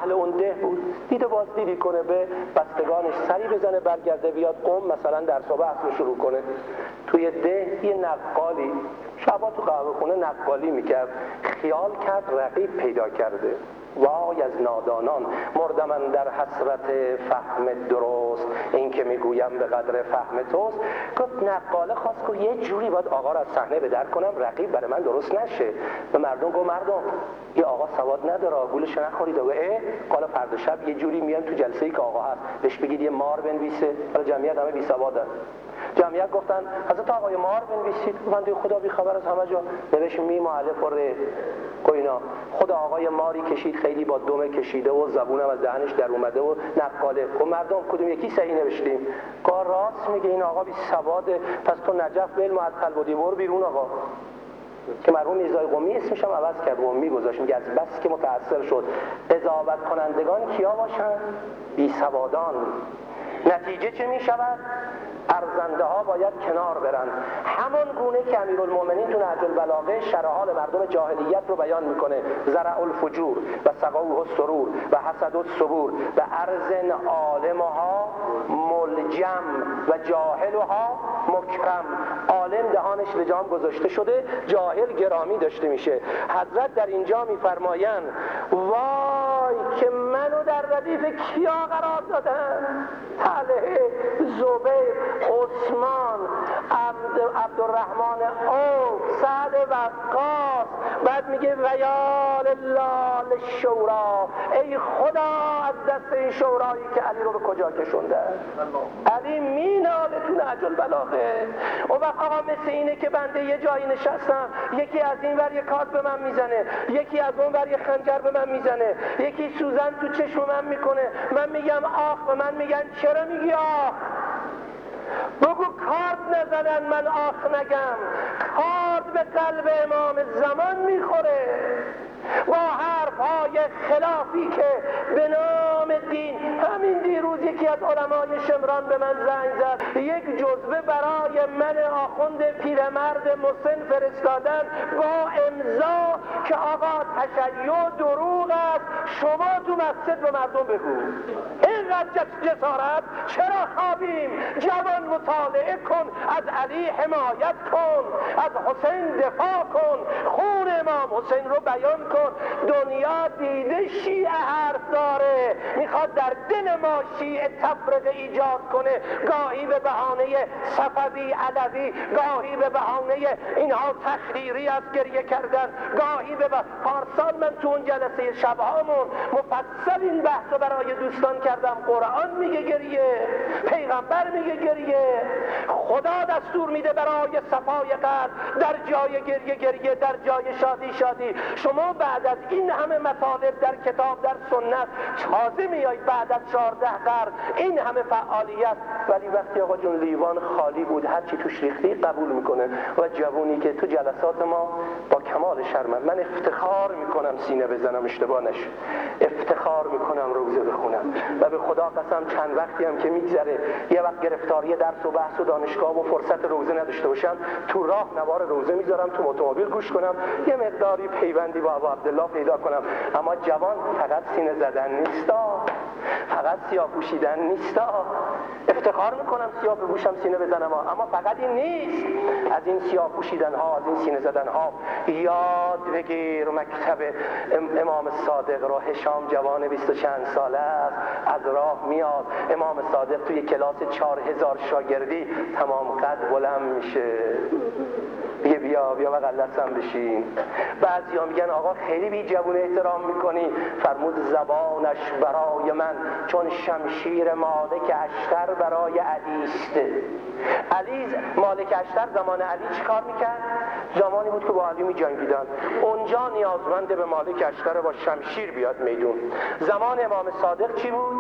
S2: اهل اون ده بود، دیده بازدیدی کنه، به بستگانش سری بزنه برگرده بیاد قم مثلا درس و بحث رو شروع کنه. توی ده یه نقالی شبا تو قهوه خونه نقالی میکرد، خیال کرد رقیب پیدا کرده. وای از نادانان مردم من در حسرت فهم درست، این که میگویم به قدر فهم توست. گفت نقاله خواست که یه جوری باید آقا را از صحنه به در کنم رقیب برای من درست نشه. به مردم گفت مردم یه آقا سواد نداره، گولش نخورید. و اه حالا فردا شب یه جوری میام تو جلسه‌ای که آقا هست بهش بگید یه مار بنویسه. حالا جمعیت همه بی سوادن. جمعیت گفتن حضرت آقای مار بنویسید. بنده خدا بی خبر از همه جا نوشت میم و الف و ر و اینا. خدا آقای ماری کشید، خیلی با دمه کشیده و زبونم از دهنش در اومده و نقاله. و مردم کدوم یکی صحیح نوشتیم؟ گاه راست میگه این آقا بی سواده، پس تو نجف به علم عطل بودی، برو بیرون آقا. که مرحوم میرزای قمی اسمش هم عوض کرد، قمی گذاشت، میگه از بس که متأثر شد. قضاوت کنندگان کیا باشن؟ بی سوادان. نتیجه چه می شود؟ ارزنده ها باید کنار برن. همون گونه که امیرالمومنین تو نهج البلاغه شرح حال مردم جاهلیت رو بیان میکنه، زرع الفجور و سقوه السرور و حسد الصبور و ارزن عالمها ملجم و جاهلها مکرم. عالم دهانش لجام گذاشته شده، جاهل گرامی داشته میشه. حضرت در اینجا میفرمایند وای که منو در ردیف کیا قرار دادن؟ طلحه، زبیر، عثمان، عبد عبدالرحمن عوف، سعد وقاص. بعد میگه و یا لله للشورا، ای خدا از دست این شورایی که علی رو به کجا کشونده. علی میناله تو نهج البلاغه. و وقت آقا مثل اینه که بنده یه جایی نشستم، یکی از این ور یه کارت به من میزنه، یکی از اون ور یه خنجر به من میزنه، یکی سوزن تو چشم من میکنه، من میگم آخ، به من میگن چرا میگی آخ؟ بگو کارت نزنن من آخ نگم. کارت به قلب امام زمان میخوره با حرفهای خلافی که به نام دین. همین دیروز یکی از علمای شمران به من زنگ زد، یک جزوه برای من آخوند پیرمرد مسن فرستادن با امضا که آقا تشیع دروغ است، شما تو مسجد به مردم بگو. اینقدر جسارت چرا خوابیم؟ جوان مطالعه کن، از علی حمایت کن، از حسین دفاع کن، خون امام حسین رو بیان کن. دنیا دیده شیعه حرف داره، میخواد در دل ما شیعه تفرقه ایجاد کنه، گاهی به بهانه صفوی علوی، گاهی به بهانه اینها تخریری از گریه کردن، گاهی به پارسال من تو اون جلسه شبهامون مفصل این بحث برای دوستان کردم. قرآن میگه گریه، پیغمبر میگه گریه، خدا دستور میده برای صفای قلب در جای گریه گریه، در جای شادی شادی. شما بعد از این همه مطالب در کتاب در سنت تازه میایید بعد از چهارده قرن این همه فعالیت، ولی وقتی آقا جون لیوان خالی بود هرچی توش ریختی قبول میکنه. و جوونی که تو جلسات ما با کمال شرمم، من افتخار میکنم سینه بزنم اشتباه نشه، افتخار میکنم روزه بخونم و به خدا قسم چند وقتی هم که میگذره یه وقت گرفتاری درس و بحث و دانشگاه و فرصت روزه نداشته باشم، تو راه نوار روزه میذارم، تو اتومبیل گوش کنم، یه مقداری پیوندی با ابو عبدالله پیدا کنم. اما جوان فقط سینه زدن نیستا، فقط سیاه پوشیدن نیستا. افتخار میکنم سیاه بپوشم سینه بزنم، اما فقط این نیست. از این سیاه پوشیدن ها، از این سینه زدن ها یاد بگیر. مکتب امام صادق رو، هشام جوان بیست و چند ساله است، از راه میاد. امام صادق توی کلاس چهار هزار شاگردی تمام قد بلند میشه، میگه بیا بیا بغل دستم بشین. بعضی ها میگن آقا خیلی بی جوون احترام میکنی. فرمود زبانش برای من چون شمشیر مالک اشتر برای علی است. علی مالک اشتر زمان علی چی کار میکرد؟ زمانی بود که با علی میجنگیدن، اونجا نیازمند به مالک اشتر با شمشیر بیاد میدون. زمان امام صادق چی بود؟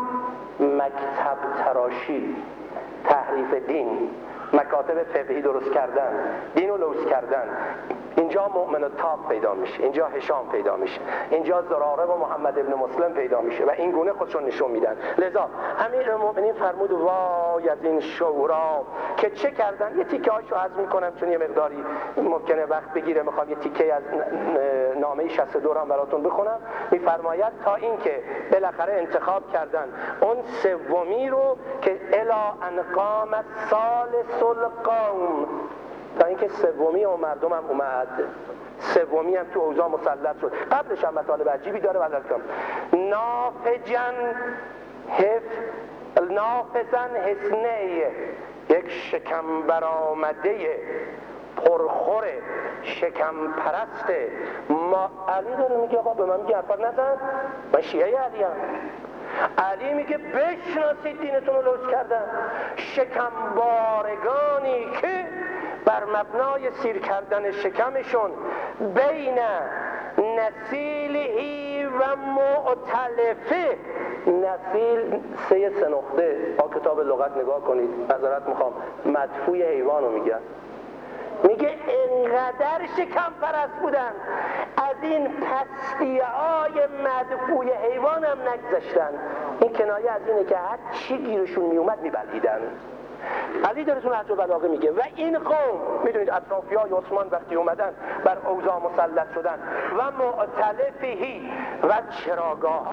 S2: مکتب تراشی، تحریف دین، مکاتب فقهی درست کردن، دین رو لوث کردن. اینجا مؤمن الطاق پیدا میشه، اینجا هشام پیدا میشه، اینجا زراره و محمد ابن مسلم پیدا میشه و این گونه خودشون نشون میدن. لذا امیرالمومنین فرمود وای از این شورا که چه کردن. یه تیکه هاشو عرض میکنم چون یه مقداری ممکنه وقت بگیره، میخوام یه تیکه از نامه شصت و دو هم براتون بخونم، میفرماید تا اینکه بالاخره انتخاب کردن اون سومی رو که الا ان قامت ثالث القوم، تا اینکه سومی و مردم هم اومد، سومی هم تو اوضاع مسلط شد. قبلش هم مطالب عجیبی داره ولی نافجن هف نافذن حسنی، یک شکم برآمده پرخور شکم پرسته. ما علی داره میگه آقا به من میگه حرفا نزن، من شیعه علی هم. علی میگه بشناسید دینتون رو لوس کردن، شکم بارگانی که بر مبنای سیر کردن شکمشون بین نسیلهی و معتلفه، نسیل سه سه نقطه، با کتاب لغت نگاه کنید، معذرت میخوام، مدفوع حیوان رو میگن. میگه انقدر شکم پرست بودن از این پستیه های مدفوع حیوان هم نگذاشتن. این کنایه از اینه که هر چی گیرشون میومد میبلعیدن. علی داره تو نهج البلاغه میگه و این قوم، میدونید اطرافیای عثمان وقتی اومدن بر اوضاع مسلط شدن و معتلفهی و چراگاه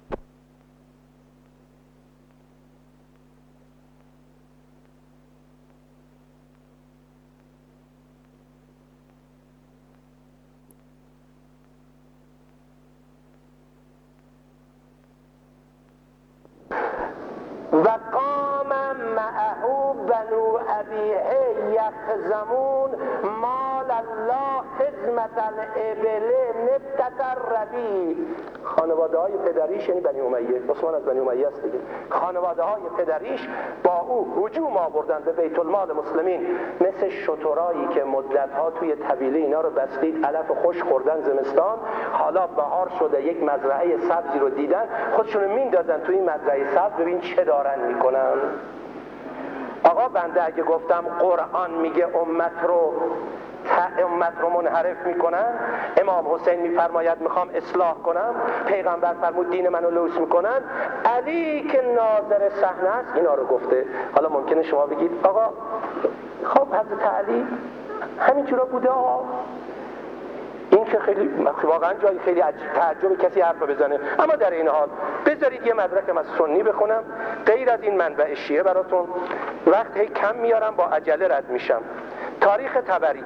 S2: و قام معه بنو ابیه یخزمون مال الله خدمت الابل نبتت الربی. خانواده های پدریش یعنی بنی امیه، عثمان از بنی امیه است دیگه. خانواده های پدریش با او هجوم آوردن به بیت المال مسلمین، مثل شترایی که مدت ها توی طویله اینا رو بستید علف خوش خوردن زمستان، حالا بهار شده یک مزرعه سبزی رو دیدن، خودشونو میندازن توی این مزرعه سبز، ببین چه دارن میکنن. آقا بنده اگه گفتم قرآن میگه امت رو امت رو منحرف میکنن، امام حسین میفرماید میخوام اصلاح کنم، پیغمبر فرمود دین منو لوس میکنن، علی که ناظر صحنه است اینا رو گفته. حالا ممکنه شما بگید آقا خب حضرت علی همینجورا بوده آقا، این که خیلی واقعا جایی خیلی تعجب کسی حرف بزنه. اما در این حال بذارید یه مدرکم از سنی بخونم غیر از این منبع شیعه براتون، وقت هی کم میارم با عجله رد میشم. تاریخ طبری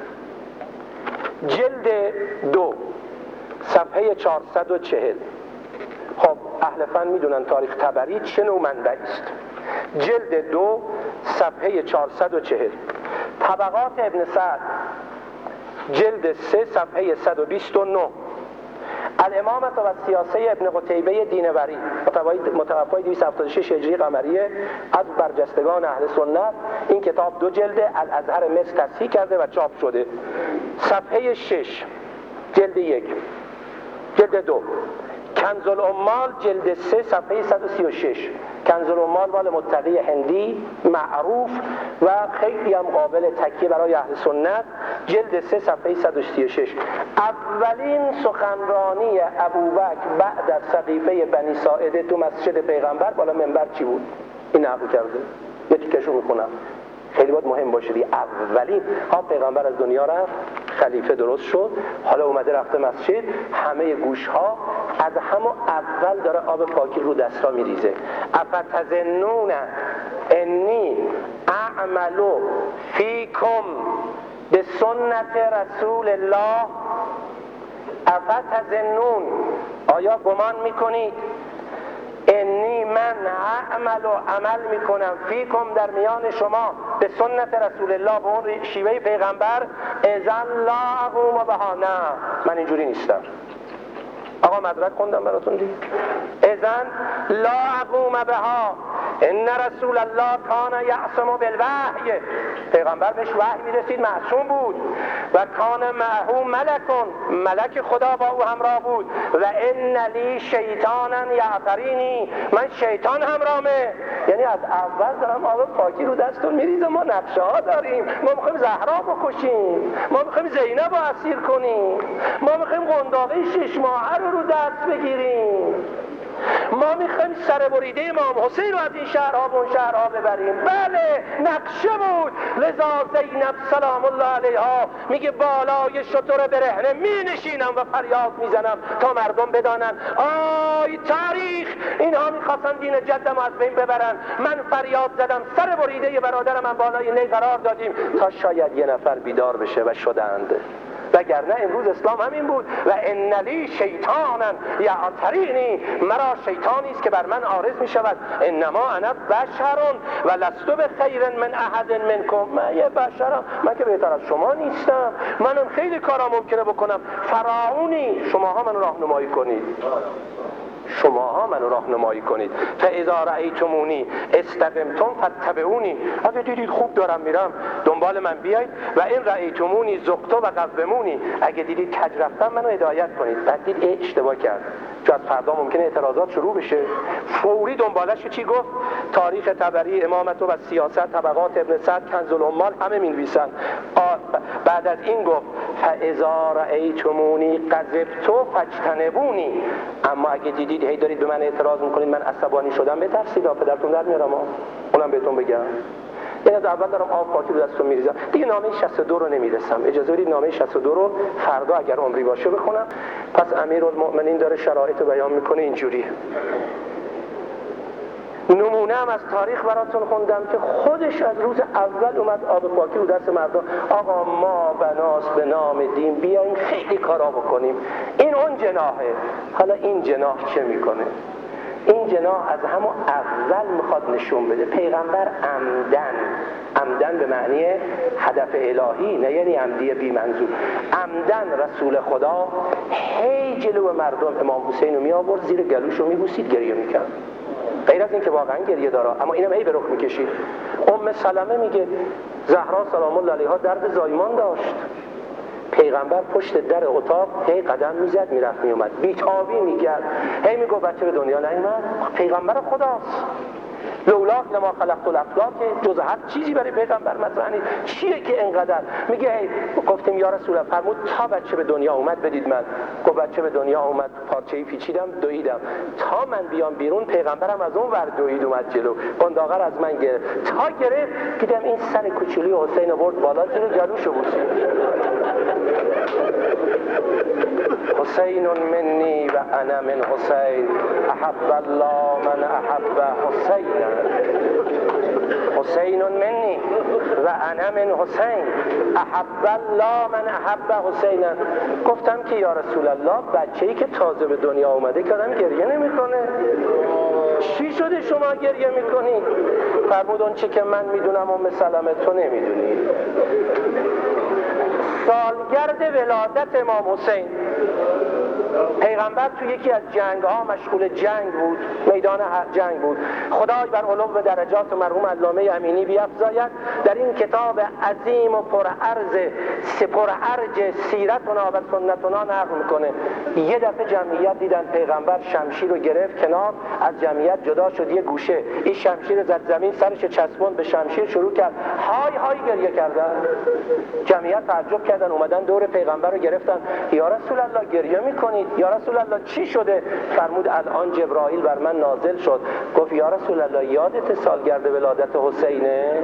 S2: جلد دو صفحه چهارصد و چهل. خب اهل فن میدونن تاریخ طبری چه نوع منبعی است. جلد دو صفحه چهارصد و چهل. طبقات ابن سعد جلد سه صفحه صد و بیست و نه. الامامت و سیاسه ابن قتیبه دینوری متوفای دویست و هفتاد و شش هجری قمریه از برجستگان اهل سنت. این کتاب دو جلده، الازهر مصر تصحیح کرده و چاپ شده. صفحه شش جلد یک. جلد دو کنز العمال جلد سه صفحه صد و سی و شش. کنز العمال مال متقی هندی معروف و خیلی هم قابل تکیه برای اهل سنت، جلد سه صفحه صد و سی و شش. اولین سخنرانی ابوبکر بعد از سقیفه بنی ساعده تو مسجد پیغمبر بالا منبر چی بود؟ این نقل کرده، یه تیکشو میخونم خیلی باید مهم باشه. اولین ها پیغمبر از دنیا رفت، خلیفه درست شد، حالا اومده رفته مسجد، همه گوش ها از همون اول داره آب پاکی رو دستا میریزه. افتظنون انی اعمل فیکم به سنت رسول الله. افتظنون آیا گمان میکنید انی من اعمل و عمل میکنم فیکم در میان شما به سنت رسول الله، به اون شیوه پیغمبر، اذن لا اقوم بها، نه من اینجوری نیستم. آقا مدرک خوندم براتون دیگه. اذن لا اقوم بها ان رسول الله کان یعصم بالوحی، پیغمبر بهش وحی میرسید، معصوم بود. و کان معه ملکون، ملک خدا با او همراه بود. و ان لی شیطانا یعترینی، من شیطان همراهمه. یعنی از اول دارم آب پاکی رو دستون میریزم. ما نقشه ها داریم، ما میخوایم زهرا بکشیم، ما میخوایم زینب رو اسیر کنیم، ما میخوایم قنداقه شش ماهه رو رو دست بگیریم، ما میخوایم سر بریده امام حسین رو از این شهرها و اون شهرها ببریم. بله نقشه بود. لذا زینب سلام الله علیها میگه بالای شتر برهنه می نشینم و فریاد میزنم تا مردم بدانن آی تاریخ اینها میخواستن دین جدم از بین ببرن. من فریاد زدم سر بریده برادرم من بالای نی قرار دادیم تا شاید یه نفر بیدار بشه و شدند. وگرنه امروز اسلام همین بود. و انلی شیطانا یعترینی، مرا شیطانی است که بر من عارض می شود. انما انا بشر و لست بخیر من احد منکم، من یه بشرم، من که بهتر از شما نیستم، منم خیلی کارا ممکنه بکنم. فراعونی، شماها منو راهنمایی کنید، شماها منو راهنمایی کنید. فاذا رأیتمونی استقمتم فاتبعونی، اگه دیدید خوب دارم میرم دنبال من بیایید. و این رأیتمونی زقتو و قومونی، اگه دیدید کج رفتم منو هدایت کنید. بعد دید اشتباه کرد، چون از فردا ممکنه اعتراضات شروع بشه، فوری دنبالش چی گفت؟ تاریخ طبری، امامت و سیاست، طبقات ابن سعد، کنز العمال همه می‌نویسن. بعد از این گفت فاذا رأیتمونی غضبت فاجتنبونی، اما اگه دیدید هی دارید به من اعتراض میکنید من عصبانی شدم بترسید، پدرتون در میارم ها. اونم بهتون بگم. این از اول دارم آب پاکی رو دستم میریزم دیگه. نامه شصت و دو رو نمیرسم، اجازه بدید نامه شصت و دو رو فردا اگر عمری باشه بخونم. پس امیرالمؤمنین داره شرایط رو بیان میکنه اینجوریه. نمونه هم از تاریخ براتون خوندم که خودش از روز اول اومد آب پاکی رو دست مردم. آقا ما بناس به نام دین بیایم خیلی کارا بکنیم. این اون جناحه. حالا این جناح چه میکنه؟ این جناح از همون اول میخواد نشون بده پیغمبر عمدن، عمدن به معنی هدف الهی، نه یعنی عمدی بی منظور، عمدن رسول خدا هی جلو مردم امام حسین رو می آورد، زیر گلوش رو میبوسید، گریه میکرد. غیر از این که واقعا گریه داره، اما اینم هی به رخ میکشید. ام سلمه میگه زهرا سلام الله علیها درد زایمان داشت، پیغمبر پشت در اتاق هی قدم میزد میرفت میومد، بیتابی میکرد، هی میگو بچه به دنیا نیامد، پیغمبر خداست. لولا لما خلقت الافلاک، جز هر چیزی برای پیغمبر مطرح نیست. چیه که اینقدر میگه؟ هی گفتیم یا رسول الله، فرمود تا بچه به دنیا اومد بدید من. گفت بچه به دنیا اومد، پارچه‌ای پیچیدم دویدم، تا من بیام بیرون پیغمبرم از اون ور دوید اومد جلو، قنداقر از من گرفت، تا گرفت دیدم این سر کوچولی حسین برد بالا، زیر گلوشو بوسید. حسین منی و انا من حسین، احب الله من احب حسین. حسین منی و انا من حسین، احب الله من احب حسین. گفتم که یا رسول الله بچه‌ای که تازه به دنیا اومده کردم گریه نمی‌کنه، چی شده شما گریه می‌کنید؟ فرمود اون چی که من میدونم ام سلمه تو نمیدونی. سالگرد ولادت امام حسین، پیغمبر تو یکی از جنگ ها مشغول جنگ بود، میدان جنگ بود. خدای بر علو به درجات مرحوم علامه امینی بیفزاید، در این کتاب عظیم و پرعرض پرارج سیرتنا و سنتنا نقل میکنه. یه دفعه جمعیت دیدن پیغمبر شمشیر رو گرفت کنار، از جمعیت جدا شد یه گوشه، این شمشیر زد زمین، سرش چسبوند به شمشیر، شروع کرد های های گریه کردن. جمعیت تعجب کردن، اومدن دور پیغمبر رو گرفتن، یا رسول الله گریه میکنید؟ یا رسول الله چی شده؟ فرمود الان جبرائیل بر من نازل شد، گفت یا رسول الله یادت سالگرد ولادت حسینه؟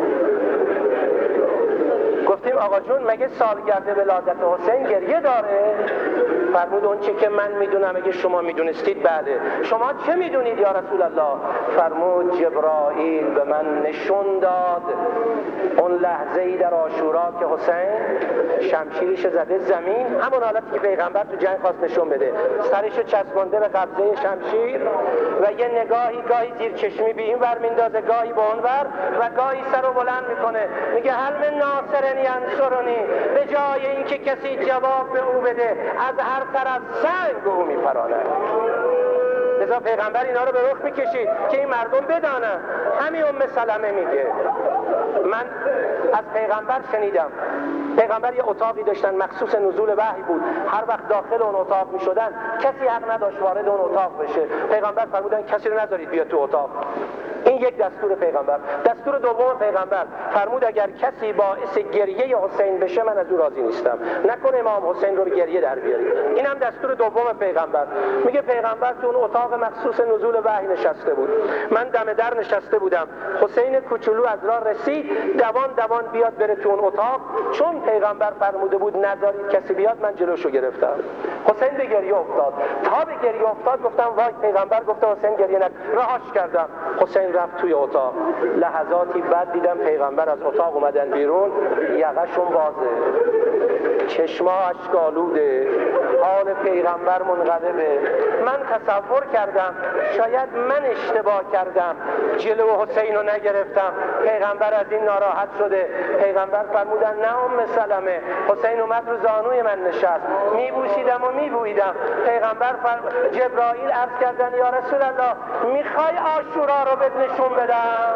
S2: گفتیم آقا جون مگه سالگرد ولادت حسین گریه داره؟ فرمود اون چی که من میدونم اگه شما میدونستید بله. شما چه میدونید یا رسول الله؟ فرمود جبرائیل به من نشون داد اون لحظه ای در عاشورا که حسین شمشیرش زده زمین، همون حالتی که پیغمبر تو جنگ خواست نشون بده، سرش چسبونده به قبضه شمشیر و یه نگاهی گاهی زیر چشمی به این ور میندازه گاهی به اون ور و گاهی سر رو بلند میکنه، میگه هل من ناصرن ینصرنی، به جای اینکه کسی جواب به او بده از هر طرف سنگ او میپرانه. لذا پیغمبر اینا رو به رخ میکشید که این مردم بدانن. همین ام سلمه میگه من از پیغمبر شنیدم، پیغمبر یه اتاقی داشتن مخصوص نزول وحی بود، هر وقت داخل اون اتاق میشدن کسی حق نداشت وارد اون اتاق بشه. پیغمبر فرمودن کسی رو نذارید بیاد تو اتاق، این یک دستور پیغمبر. دستور دوم پیغمبر فرمود اگر کسی باعث گریه حسین بشه من از او راضی نیستم، نکنه امام حسین رو به گریه در بیاری. این هم دستور دوم پیغمبر. میگه پیغمبر تو اون اتاق مخصوص نزول وحی نشسته بود، من دم در نشسته بودم، حسین کوچولو از راه رسید، دوان دوان بیاد بره تو اون اتاق، چون پیغمبر فرموده بود نذارید کسی بیاد من جلوشو گرفتم. حسین به گریه افتاد. تا به گریه افتاد گفتم وای، پیغمبر گفته حسین گریه نکن، رهاش کردم. حسین رفت توی اتاق. لحظاتی بعد دیدم پیغمبر از اتاق اومدن بیرون، یقه‌شون بازه، چشما اشک‌آلوده، حال پیغمبر منقلبه. من تصور کردم شاید من اشتباه کردم جلو حسین رو نگرفتم، پیغمبر از این ناراحت شده. پیغمبر فرمودن نه ام سلمه، حسین اومد رو زانوی من نشست، میبوسیدم و میبویدم. پیغمبر فرم... جبرائیل عرض کردن یا رسول الله میخوای عاشورا رو بهت نشون بدم؟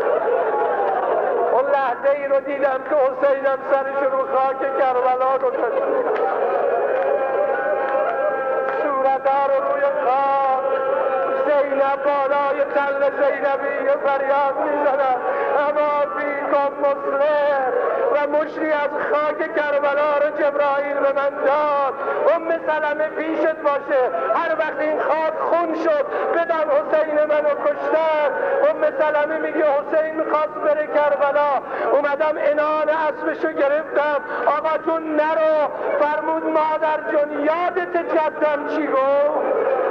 S2: اون لحظه ای رو دیدم که حسینم سرش رو خاک کربلا گذاشت، صورتها رو روی خاک، زینب بالای تل زینبی فریاد میزند اما فیکم مسلم، و مشتی از خاک کربلا رو جبرائیل به من داد. ام سلمه پیشت باشه، هر وقت این خاک خون شد بدان حسین منو کشتن. ام سلمه میگه حسین میخواست بره کربلا، اومدم انان اسبشو گرفتم، آقا جون نرو. فرمود مادر جون یادت جدم چی گفت؟